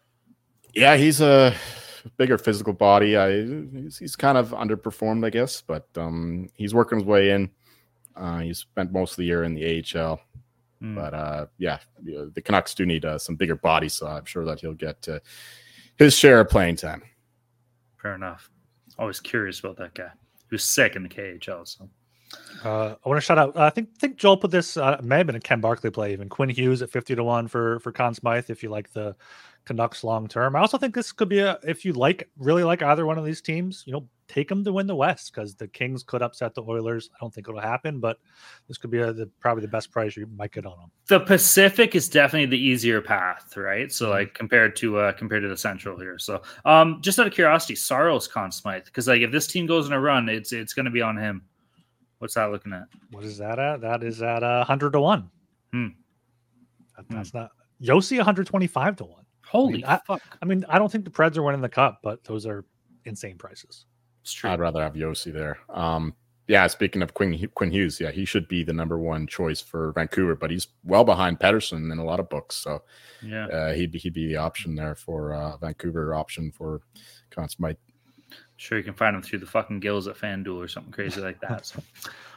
Speaker 3: Yeah, he's a bigger physical body. I he's, he's kind of underperformed, I guess, but um, he's working his way in. Uh, he spent most of the year in the A H L, mm. but uh, yeah, the Canucks do need uh, some bigger bodies, so I'm sure that he'll get uh, his share of playing time.
Speaker 2: Fair enough. Always curious about that guy. He was sick in the K H L, so.
Speaker 1: Uh, I want to shout out. Uh, I think think Joel put this. Uh, may have been a Ken Barkley play. Even Quinn Hughes at fifty to one for for Conn Smythe. If you like the Canucks long term, I also think this could be a. If you like really like either one of these teams, you know, take them to win the West because the Kings could upset the Oilers. I don't think it'll happen, but this could be a, the, probably the best price you might get on them.
Speaker 2: The Pacific is definitely the easier path, right? So like compared to uh, compared to the Central here. So um, just out of curiosity, Saros Conn Smythe, because like if this team goes in a run, it's it's going to be on him. What's that looking at?
Speaker 1: What is that at? That is at a hundred to one.
Speaker 2: Hmm.
Speaker 1: That, that's hmm. not Josi one hundred twenty-five to one.
Speaker 2: Holy
Speaker 1: I mean,
Speaker 2: fuck!
Speaker 1: I, I mean, I don't think the Preds are winning the cup, but those are insane prices.
Speaker 2: It's true.
Speaker 3: I'd rather have Josi there. Um, yeah. Speaking of Quinn Quinn Hughes, yeah, he should be the number one choice for Vancouver, but he's well behind Pettersson in a lot of books. So
Speaker 2: yeah,
Speaker 3: uh, he'd be he'd be the option there for uh, Vancouver option for Conn Smythe.
Speaker 2: Sure, you can find them through the fucking gills at FanDuel or something crazy like that. So.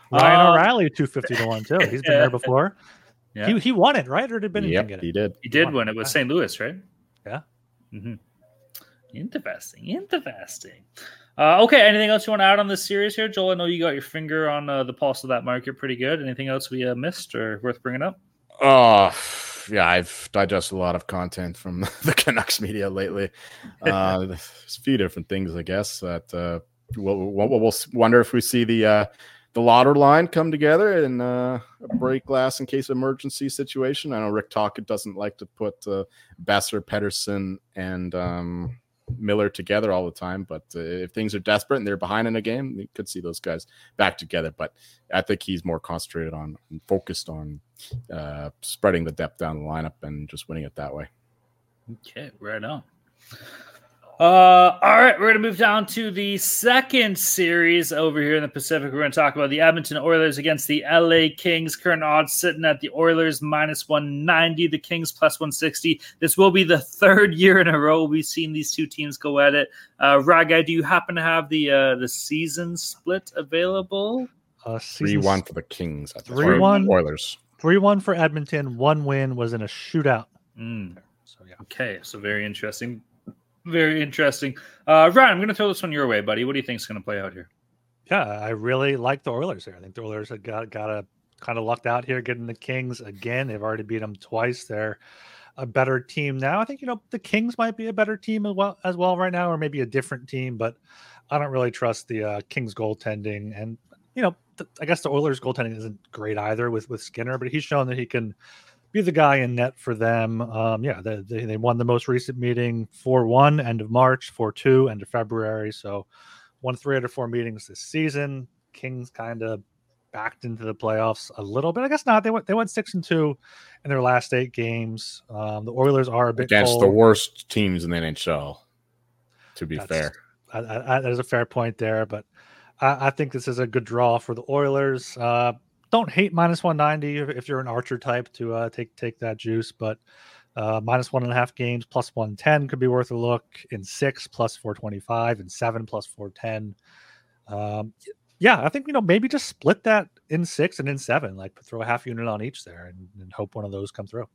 Speaker 1: Ryan
Speaker 2: Um,
Speaker 1: O'Reilly, two fifty to one too. He's been
Speaker 2: yeah.
Speaker 1: there before.
Speaker 2: Yeah.
Speaker 1: He he won it, right? Or did Bennington
Speaker 3: Yep,
Speaker 1: get it?
Speaker 3: he did.
Speaker 2: He did
Speaker 1: Won.
Speaker 2: when it was Saint Louis, right?
Speaker 1: Yeah.
Speaker 2: Mm-hmm. Interesting. Interesting. Uh, okay. Anything else you want to add on this series here, Joel? I know you got your finger on uh, the pulse of that market pretty good. Anything else we uh, missed or worth bringing up?
Speaker 3: Oh, yeah, I've digested a lot of content from the Canucks media lately. Uh, there's a few different things, I guess. That uh, we'll, we'll, we'll wonder if we see the uh, the Lauder line come together in uh, a break glass in case of emergency situation. I know Rick Tocchet doesn't like to put uh, Besser, Pedersen, and um, Miller together all the time, but uh, if things are desperate and they're behind in a game, you could see those guys back together. But I think he's more concentrated on and focused on uh, spreading the depth down the lineup and just winning it that way.
Speaker 2: Okay, right on. Uh, all right, we're going to move down to the second series over here in the Pacific. We're going to talk about the Edmonton Oilers against the L A Kings. Current odds sitting at the Oilers minus one ninety, the Kings plus one sixty. This will be the third year in a row we've seen these two teams go at it. Uh, Raga, do you happen to have the uh, the season split available?
Speaker 1: Uh,
Speaker 3: three one for the Kings.
Speaker 1: three one
Speaker 3: Oilers.
Speaker 1: three one for Edmonton. One win was in a shootout.
Speaker 2: Mm.
Speaker 1: So, yeah.
Speaker 2: Okay, so very interesting. Very interesting. Uh, Ryan, I'm going to throw this one your way, buddy. What do you think is going to play out here?
Speaker 1: Yeah, I really like the Oilers here. I think the Oilers have got, got a kind of lucked out here getting the Kings again. They've already beat them twice. They're a better team now. I think, you know, the Kings might be a better team as well, as well right now, or maybe a different team, but I don't really trust the uh, Kings goaltending. And, you know, th- I guess the Oilers goaltending isn't great either with, with Skinner, but he's shown that he can be the guy in net for them. Um, yeah, they, they, they won the most recent meeting four one, end of March, four two, end of February. So won three out of four meetings this season. Kings kind of backed into the playoffs a little bit. I guess not. They went they went six and two in their last eight games. Um, the Oilers are a bit
Speaker 3: against
Speaker 1: cold.
Speaker 3: the worst teams in the N H L. To be
Speaker 1: That's,
Speaker 3: fair,
Speaker 1: I, I, there's a fair point there, but I, I think this is a good draw for the Oilers. Uh, don't hate minus one ninety if, if you're an Archer type to uh, take take that juice, but uh, minus one and a half games plus one ten could be worth a look. In six plus four twenty-five, and seven plus four ten. Um, yeah, I think, you know, maybe just split that in six and in seven, like throw a half unit on each there and, and hope one of those come through.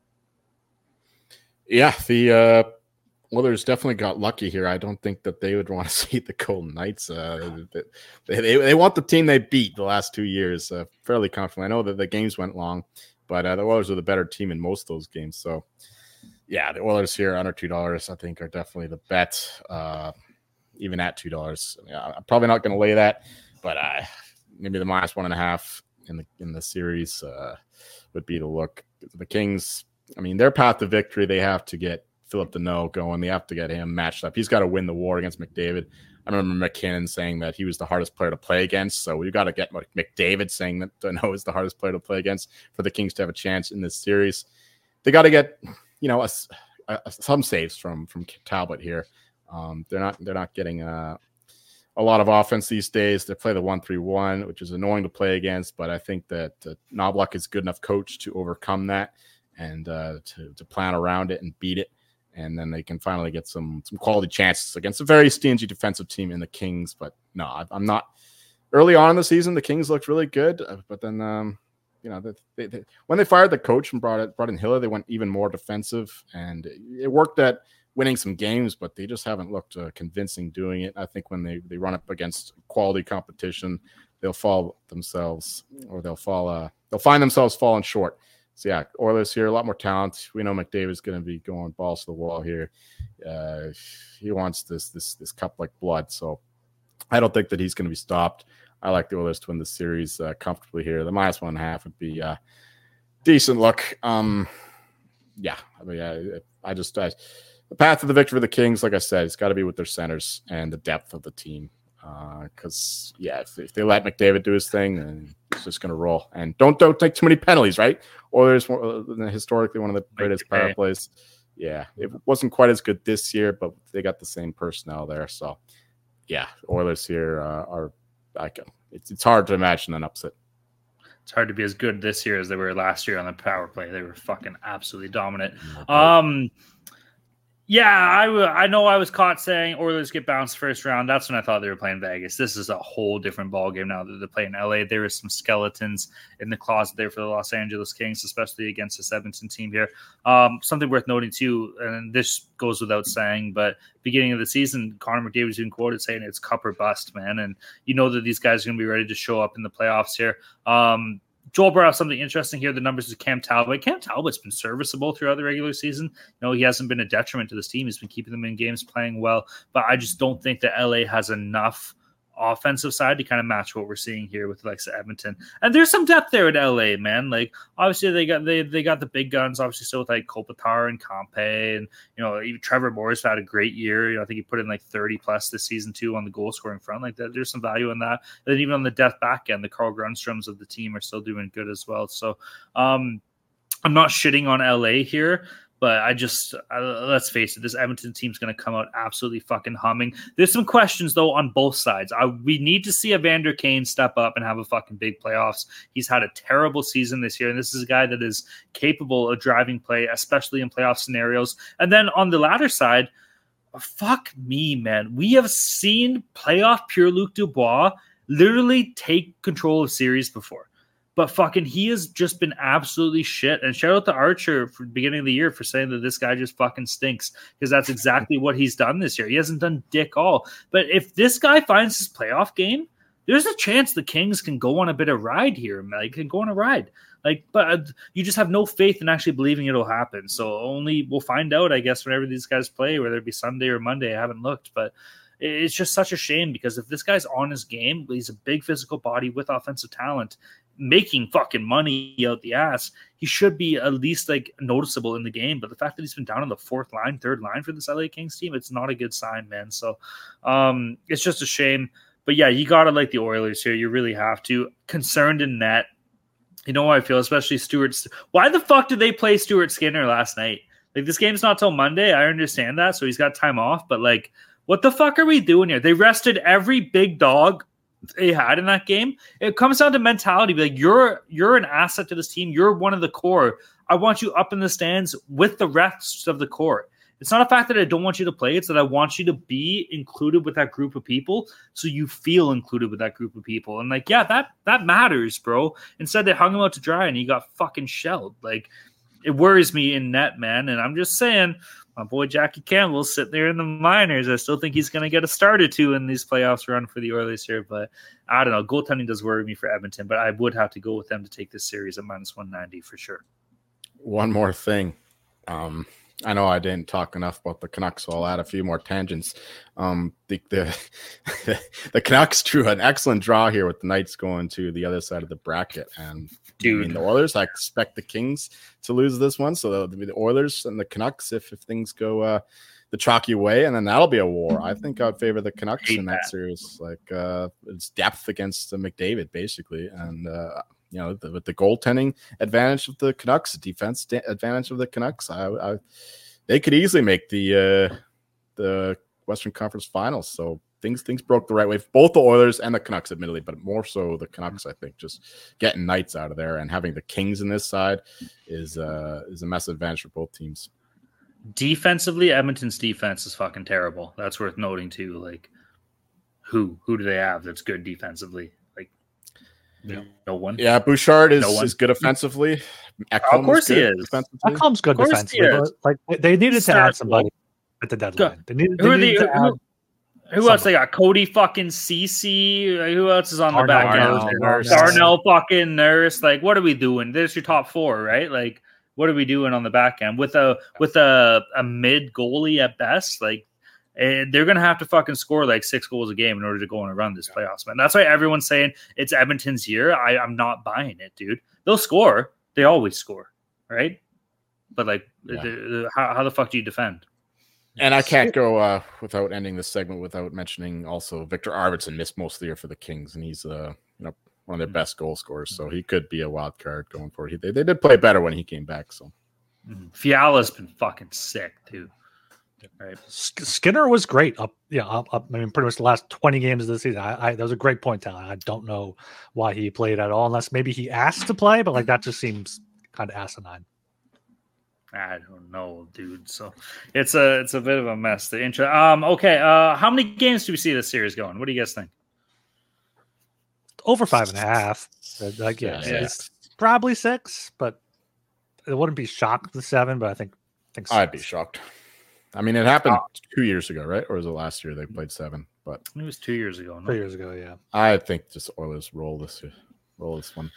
Speaker 3: Yeah, the uh, Oilers definitely got lucky here. I don't think that they would want to see the Golden Knights. Uh, they, they they want the team they beat the last two years uh, fairly comfortably. I know that the games went long, but uh, the Oilers were the better team in most of those games. So, yeah, the Oilers here under two dollars, I think, are definitely the bet. Uh, even at two dollars, yeah, I'm probably not going to lay that, but uh, maybe the minus one and a half in the in the series uh, would be the look. The Kings, I mean, their path to victory, they have to get Philip Deneau going. They have to get him matched up. He's got to win the war against McDavid. I remember McKinnon saying that he was the hardest player to play against. So we've got to get McDavid saying that Deneau is the hardest player to play against for the Kings to have a chance in this series. They got to get, you know, a, a, some saves from from Talbot here. Um, they're not they're not getting a, a lot of offense these days. They play the one three one, which is annoying to play against. But I think that uh, Knoblauch is a good enough coach to overcome that and uh, to to plan around it and beat it. And then they can finally get some some quality chances against a very stingy defensive team in the Kings. But no, I, I'm not. Early on in the season, the Kings looked really good, but then um, you know they, they, they, when they fired the coach and brought it brought in Hiller, they went even more defensive, and it, it worked at winning some games, but they just haven't looked uh, convincing doing it. I think when they they run up against quality competition, they'll fall themselves, or they'll fall. Uh, they'll find themselves falling short. So, yeah, Oilers here, a lot more talent. We know McDavid's going to be going balls to the wall here. Uh, he wants this this this cup like blood. So, I don't think that he's going to be stopped. I like the Oilers to win the series uh, comfortably here. The minus one and a half would be a decent look. Um, yeah, I mean, I, I just I, the path to the victory for the Kings, like I said, it's got to be with their centers and the depth of the team. Because, uh, yeah, if, if they let McDavid do his thing, then it's just going to roll. And don't don't take too many penalties, right? Oilers uh, historically one of the greatest power plays. Yeah, it wasn't quite as good this year, but they got the same personnel there. So, yeah, Oilers here uh, are. I can. It's it's hard to imagine an upset.
Speaker 2: It's hard to be as good this year as they were last year on the power play. They were fucking absolutely dominant. Um. Yeah, I, w- I know I was caught saying Oilers get bounced first round. That's when I thought they were playing Vegas. This is a whole different ballgame now that they're playing L A. There is some skeletons in the closet there for the Los Angeles Kings, especially against this Edmonton team here. Um, something worth noting too, and this goes without saying, but beginning of the season, Connor McDavid was being quoted saying it's cup or bust, man. And you know that these guys are going to be ready to show up in the playoffs here. Um, Joel brought up something interesting here. The numbers of Cam Talbot. Cam Talbot's been serviceable throughout the regular season. You know, he hasn't been a detriment to this team. He's been keeping them in games, playing well. But I just don't think that L A has enough offensive side to kind of match what we're seeing here with like Edmonton. And there's some depth there at L A, man. Like obviously they got they they got the big guns, obviously still with like Kopitar and Campe, and you know even Trevor Moore's had a great year. You know, I think he put in like thirty plus this season too on the goal scoring front. Like that, there's some value in that. And then even on the depth back end, the Carl Grundstroms of the team are still doing good as well. So um I'm not shitting on L A here. But I just, uh, let's face it, this Edmonton team's going to come out absolutely fucking humming. There's some questions, though, on both sides. I, we need to see Evander Kane step up and have a fucking big playoffs. He's had a terrible season this year, and this is a guy that is capable of driving play, especially in playoff scenarios. And then on the latter side, fuck me, man. We have seen playoff Pierre-Luc Dubois literally take control of series before. But fucking, he has just been absolutely shit. And shout out to Archer for the beginning of the year for saying that this guy just fucking stinks, because that's exactly what he's done this year. He hasn't done dick all. But if this guy finds his playoff game, there's a chance the Kings can go on a bit of ride here. Like, can go on a ride. Like, but you just have no faith in actually believing it'll happen. So only we'll find out, I guess, whenever these guys play, whether it be Sunday or Monday. I haven't looked, but it's just such a shame because if this guy's on his game, he's a big physical body with offensive talent, making fucking money out the ass, he should be at least like noticeable in the game. But the fact that he's been down on the fourth line, third line for this L A Kings team, it's not a good sign, man. So um, it's just a shame. But yeah, you got to like the Oilers here. You really have to. Concerned in net. You know how I feel, especially Stuart. Why the fuck did they play Stuart Skinner last night? Like, this game's not till Monday. I understand that. So he's got time off. But like, what the fuck are we doing here? They rested every big dog they had in that game. It comes down to mentality. Be like, you're you're an asset to this team. You're one of the core. I want you up in the stands with the rest of the core. It's not a fact that I don't want you to play. It's that I want you to be included with that group of people, so you feel included with that group of people. And like, yeah, that that matters, bro. Instead, they hung him out to dry, and he got fucking shelled. Like, it worries me in net, man. And I'm just saying, my boy Jackie Campbell's sitting there in the minors. I still think he's going to get a start or two in these playoffs run for the Oilers here. But I don't know. Goaltending does worry me for Edmonton, but I would have to go with them to take this series at minus one ninety for sure.
Speaker 3: One more thing. Um, I know I didn't talk enough about the Canucks, so I'll add a few more tangents. Um, the, the, the Canucks drew an excellent draw here with the Knights going to the other side of the bracket. And
Speaker 2: Dude.
Speaker 3: I mean, the Oilers, I expect the Kings to lose this one. So it'll be the Oilers and the Canucks if, if things go uh, the chalky way, and then that'll be a war. I think I would favor the Canucks in that, that series. Like uh, it's depth against uh, McDavid, basically. And, uh, you know, the, with the goaltending advantage of the Canucks, the defense da- advantage of the Canucks, I, I, they could easily make the uh, the Western Conference Finals. So things things broke the right way for both the Oilers and the Canucks, admittedly, but more so the Canucks. I think just getting Knights out of there and having the Kings in this side is uh, is a massive advantage for both teams.
Speaker 2: Defensively, Edmonton's defense is fucking terrible. That's worth noting too. Like, who who do they have that's good defensively? Yeah. No one.
Speaker 3: Yeah, Bouchard is,
Speaker 2: no
Speaker 3: is good offensively.
Speaker 2: Ekholm of course he is.
Speaker 1: Ekholm's good defensively. But like they needed to add somebody at the deadline. They needed, they
Speaker 2: who,
Speaker 1: needed
Speaker 2: the,
Speaker 1: to
Speaker 2: who,
Speaker 1: add
Speaker 2: who else they got? Cody fucking Cece. Who else is on the back end?
Speaker 1: Nurse.
Speaker 2: Darnell fucking Nurse. Like, what are we doing? There's your top four, right? Like, what are we doing on the back end with a with a, a mid goalie at best? Like, and they're going to have to fucking score like six goals a game in order to go on a run this playoffs, man. That's why everyone's saying it's Edmonton's year. I, I'm not buying it, dude. They'll score. They always score, right? But, like, yeah. the, the, how, how the fuck do you defend?
Speaker 3: And I can't go uh, without ending this segment without mentioning also Victor Arvidsson missed most of the year for the Kings, and he's uh, you know one of their best goal scorers, so he could be a wild card going forward. He, they, they did play better when he came back. So
Speaker 2: mm-hmm. Fiala's been fucking sick, too. Right.
Speaker 1: Skinner was great up, yeah. Up, up, I mean, pretty much the last twenty games of the season. I, I that was a great point, Talon. I don't know why he played at all, unless maybe he asked to play, but like that just seems kind of asinine.
Speaker 2: I don't know, dude. So it's a it's a bit of a mess. The intro. Um. Okay. Uh. How many games do we see this series going? What do you guys think?
Speaker 1: Over five and a half. Like, yeah,
Speaker 3: Yeah.
Speaker 1: it's probably six, but it wouldn't be shocked the seven. But I think, I think
Speaker 3: I'd
Speaker 1: six.
Speaker 3: be shocked. I mean, it happened two years ago, right? Or was it last year they played seven? But
Speaker 2: It was two years ago. No?
Speaker 1: Two years ago, yeah.
Speaker 3: I think just Oilers roll this roll this one.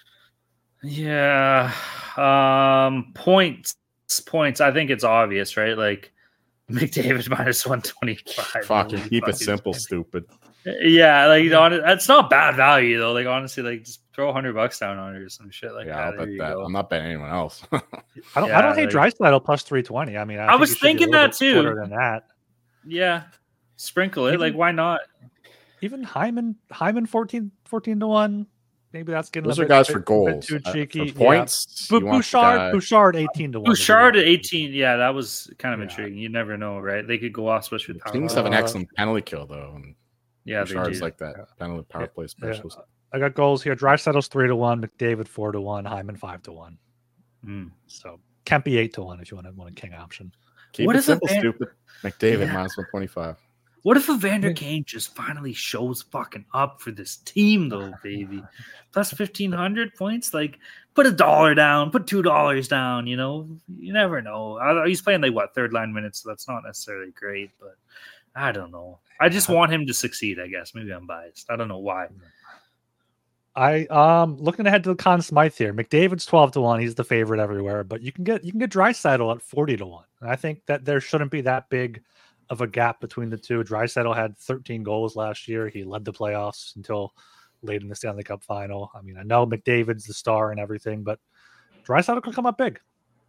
Speaker 2: Yeah. Um. Points. Points. I think it's obvious, right? Like McDavid minus one twenty five.
Speaker 3: Fucking keep it simple, stupid.
Speaker 2: Yeah, like on it's not bad value though. Like honestly, like just throw a hundred bucks down on it or some shit like
Speaker 3: Yeah,
Speaker 2: that.
Speaker 3: I'll
Speaker 2: There
Speaker 3: bet
Speaker 2: you
Speaker 3: that.
Speaker 2: go.
Speaker 3: I'm not betting anyone else.
Speaker 1: I don't.
Speaker 2: Yeah,
Speaker 1: I don't hate
Speaker 2: like-
Speaker 1: Draisaitl plus three twenty. I mean, I,
Speaker 2: I
Speaker 1: think
Speaker 2: was
Speaker 1: you should be a
Speaker 2: thinking
Speaker 1: little
Speaker 2: that
Speaker 1: bit
Speaker 2: too.
Speaker 1: better Than that,
Speaker 2: Yeah, sprinkle it.
Speaker 1: Even-
Speaker 2: Like why not?
Speaker 1: even Hyman, Hyman fourteen, fourteen to one. Maybe that's getting
Speaker 3: Those
Speaker 1: a
Speaker 3: are
Speaker 1: bit,
Speaker 3: guys
Speaker 1: bit-
Speaker 3: for
Speaker 1: bit
Speaker 3: goals.
Speaker 1: too
Speaker 3: Uh,
Speaker 1: cheeky.
Speaker 3: for points,
Speaker 1: Yeah.
Speaker 3: you want the
Speaker 1: Bouchard,
Speaker 3: guy-
Speaker 1: Bouchard eighteen to one.
Speaker 2: Bouchard at eighteen. Yeah, that was kind of
Speaker 1: Yeah.
Speaker 2: intriguing. You never know, right? They could go off, especially with power.
Speaker 3: Kings
Speaker 2: play.
Speaker 3: have an
Speaker 1: Uh,
Speaker 3: excellent penalty kill though. And
Speaker 2: Yeah, they
Speaker 3: Bouchard's
Speaker 2: do.
Speaker 3: like that
Speaker 1: Yeah.
Speaker 3: penalty power
Speaker 1: Yeah.
Speaker 3: play specialist.
Speaker 1: I got goals here. Draisaitl's three to one. McDavid four to one. Hyman five to one.
Speaker 2: Mm.
Speaker 1: So Kempe eight to one if you want to want a king option.
Speaker 3: Keep
Speaker 2: What
Speaker 3: it
Speaker 2: if a
Speaker 3: simple,
Speaker 2: Van-
Speaker 3: stupid. McDavid
Speaker 2: Yeah.
Speaker 3: minus one twenty five.
Speaker 2: What if Evander Kane just finally shows fucking up for this team, though, baby? Plus fifteen hundred points, like put a dollar down, put two dollars down. You know, you never know. I- He's playing like what third line minutes, so that's not necessarily great, but I don't know. I just want him to succeed. I guess maybe I'm biased. I don't know why.
Speaker 1: I um looking ahead to the Conn Smythe here. McDavid's twelve to one. He's the favorite everywhere, but you can get you can get Draisaitl at forty to one. And I think that there shouldn't be that big of a gap between the two. Draisaitl had thirteen goals last year. He led the playoffs until late in the Stanley Cup final. I mean, I know McDavid's the star and everything, but Draisaitl could come up big.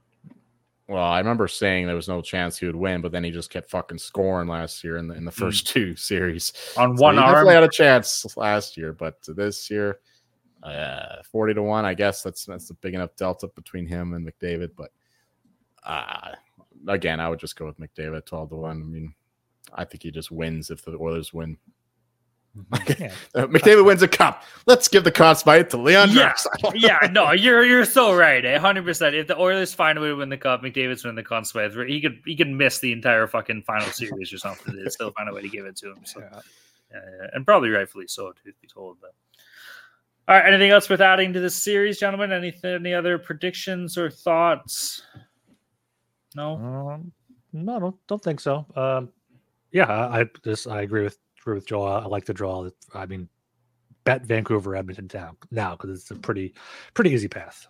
Speaker 3: Well, I remember saying there was no chance he would win, but then he just kept fucking scoring last year in the in the first two series.
Speaker 2: On
Speaker 3: So
Speaker 2: one
Speaker 3: he
Speaker 2: arm,
Speaker 3: definitely had a chance last year, but this year, uh, forty to one. I guess that's that's a big enough delta between him and McDavid. But uh, again, I would just go with McDavid twelve to one. I mean, I think he just wins if the Oilers win.
Speaker 1: Yeah.
Speaker 3: Uh, McDavid wins a cup. Let's give the Conn Smythe to Leon
Speaker 2: Yeah,
Speaker 3: Draisaitl.
Speaker 2: yeah, no, you're you're so right, eh? Hundred percent. If the Oilers find a way to win the cup, McDavid's win the Conn Smythe. He could he could miss the entire fucking final series or something. They'd still find a way to give it to him. So,
Speaker 1: Yeah.
Speaker 2: yeah, yeah, and probably rightfully so, truth be told. But all right, anything else worth adding to this series, gentlemen? Anything? Any other predictions or thoughts? No.
Speaker 1: Um, no, don't, don't think so. Um, yeah, I I just I agree with agree with Joel. I like the draw. I mean, bet Vancouver Edmonton down now because it's a pretty pretty easy path.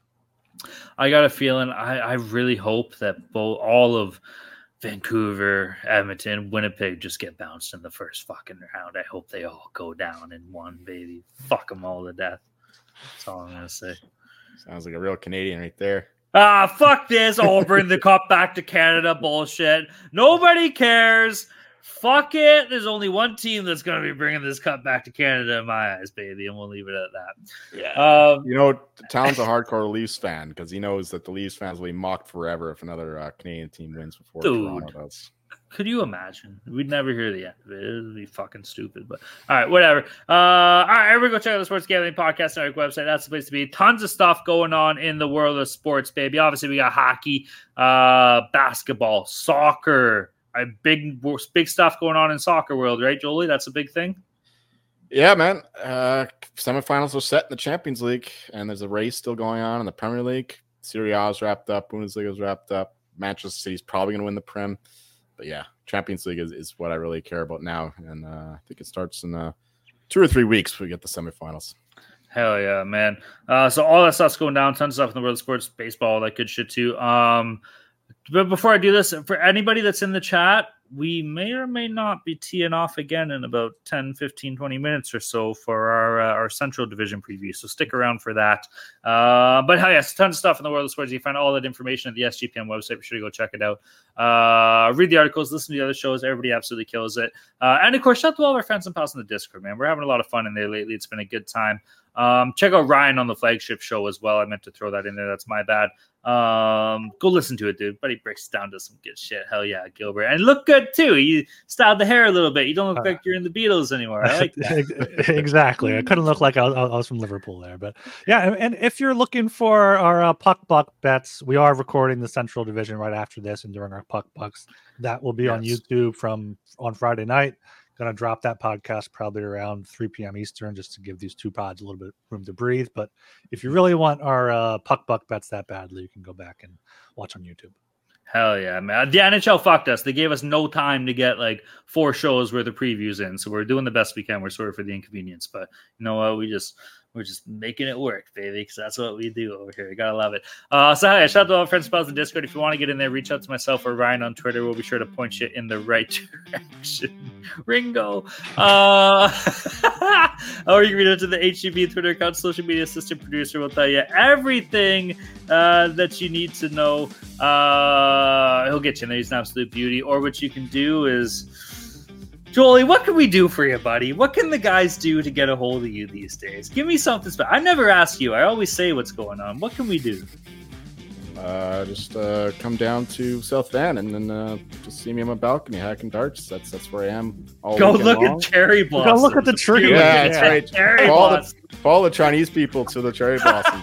Speaker 2: I got a feeling. I, I really hope that both all of Vancouver, Edmonton, Winnipeg just get bounced in the first fucking round. I hope they all go down in one, baby. Fuck them all to death. That's all I'm gonna say.
Speaker 3: Sounds like a real Canadian right there.
Speaker 2: Ah, fuck this. Oh, bring the cup back to Canada bullshit. Nobody cares. Fuck it. There's only one team that's going to be bringing this cup back to Canada in my eyes, baby, and we'll leave it at that.
Speaker 3: Yeah.
Speaker 2: Um,
Speaker 3: You know, Town's a hardcore Leafs fan because he knows that the Leafs fans will be mocked forever if another uh, Canadian team wins before
Speaker 2: Dude.
Speaker 3: Toronto does.
Speaker 2: Could you imagine? We'd never hear the end of it. It would be fucking stupid. But all right, whatever. Uh, all right, everybody go check out the Sports Gambling Podcast Network website. That's the place to be. Tons of stuff going on in the world of sports, baby. Obviously, we got hockey, uh, basketball, soccer. A big, big stuff going on in soccer world, right, Jolie? That's a big thing.
Speaker 3: Yeah, man. Uh, semifinals are set in the Champions League, and there's a race still going on in the Premier League. Serie A is wrapped up. Bundesliga is wrapped up. Manchester City's probably going to win the Prem. But yeah, Champions League is, is what I really care about now. And uh, I think it starts in uh, two or three weeks. We get the semifinals.
Speaker 2: Hell yeah, man. Uh, so all that stuff's going down. Tons of stuff in the world of sports, baseball, all that good shit too. Um, but before I do this, for anybody that's in the chat, we may or may not be teeing off again in about ten, fifteen, twenty minutes or so for our uh, our Central Division preview. So stick around for that. Uh, but hell yes, tons of stuff in the world of sports. You find all that information at the S G P N website. Be sure to go check it out. Uh, read the articles, listen to the other shows. Everybody absolutely kills it. Uh, and of course, shout out to all of our friends and pals in the Discord, man. We're having a lot of fun in there lately. It's been a good time. Um, check out Ryan on the flagship show as well. I meant to throw that in there. That's my bad. Um, go listen to it, dude. But he breaks down to some good shit. Hell yeah, Gilbert. And look good too. You styled the hair a little bit. You don't look uh, like you're in the Beatles anymore. I like that.
Speaker 1: Exactly. I couldn't look like I was, I was from Liverpool there. But yeah, and if you're looking for our uh, Puck Buck bets, we are recording the Central Division right after this and during our Puck Bucks. That will be yes. on YouTube from on Friday night. Going to drop that podcast probably around three p.m. Eastern just to give these two pods a little bit of room to breathe. But if you really want our uh, Puck Buck bets that badly, you can go back and watch on YouTube.
Speaker 2: Hell yeah, man. The N H L fucked us. They gave us no time to get like four shows worth of previews in. So we're doing the best we can. We're sorry for the inconvenience. But you know what? We just... We're just making it work, baby, because that's what we do over here. You gotta love it. Uh, so, hey, shout out to all friends, pals, in Discord. If you want to get in there, reach out to myself or Ryan on Twitter. We'll be sure to point you in the right direction. Ringo. Uh, or you can reach out to the H G B Twitter account. Social media assistant producer will tell you everything uh, that you need to know. Uh, he'll get you in there. He's an absolute beauty. Or what you can do is... Jolie, what can we do for you, buddy? What can the guys do to get a hold of you these days? Give me something special. I never ask you. I always say what's going on. What can we do?
Speaker 3: Uh, just uh, come down to South Van and then uh, just see me on my balcony hacking darts. That's that's where I am. All
Speaker 2: Go look
Speaker 3: long.
Speaker 2: at cherry blossoms.
Speaker 1: Go look at the tree.
Speaker 3: Yeah, that's right.
Speaker 2: Cherry
Speaker 3: follow,
Speaker 2: blossoms.
Speaker 3: the, follow the Chinese people to the cherry blossoms.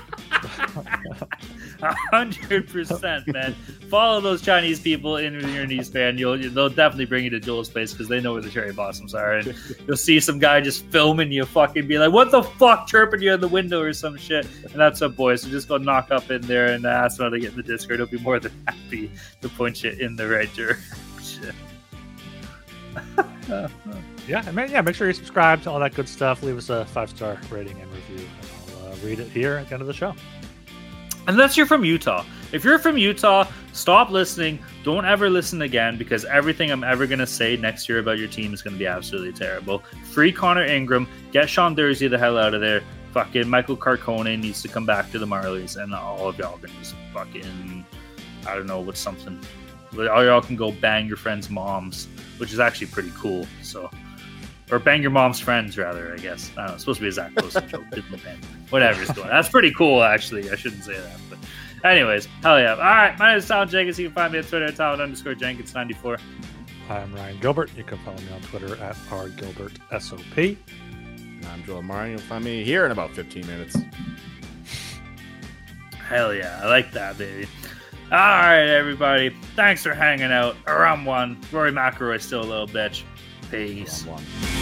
Speaker 2: A hundred percent, man. Follow those Chinese people in your East Van. You'll they'll definitely bring you to Joel's place because they know where the cherry blossoms are, and you'll see some guy just filming you, fucking be like, "What the fuck?" chirping you in the window or some shit. And that's up, boys. So just go knock up in there and ask him how to get in the Discord. He'll be more than happy to point you in the right direction.
Speaker 1: yeah, and man, yeah. Make sure you subscribe to all that good stuff. Leave us a five star rating and review, and I'll uh, read it here at the end of the show.
Speaker 2: Unless you're from Utah. If you're from Utah, stop listening. Don't ever listen again because everything I'm ever going to say next year about your team is going to be absolutely terrible. Free Connor Ingram. Get Sean Dursey the hell out of there. Fucking Michael Carcone needs to come back to the Marlies. And all of y'all can just fucking, I don't know, what's something. All y'all can go bang your friends' moms, which is actually pretty cool. So... Or bang your mom's friends, rather, I guess. I don't know. It's supposed to be a Zach Wilson joke. Whatever's going on. That's pretty cool, actually. I shouldn't say that. But anyways, hell yeah. All right. My name is Talon Jenkins. You can find me on Twitter at Talon underscore Jenkins ninety-four.
Speaker 1: I'm Ryan Gilbert. You can follow me on Twitter at R Gilbert S O P.
Speaker 3: And I'm Joel Murray. You'll find me here in about fifteen minutes.
Speaker 2: Hell yeah. I like that, baby. All right, everybody. Thanks for hanging out. Around one. Rory McIlroy still a little bitch. Peace.
Speaker 3: One.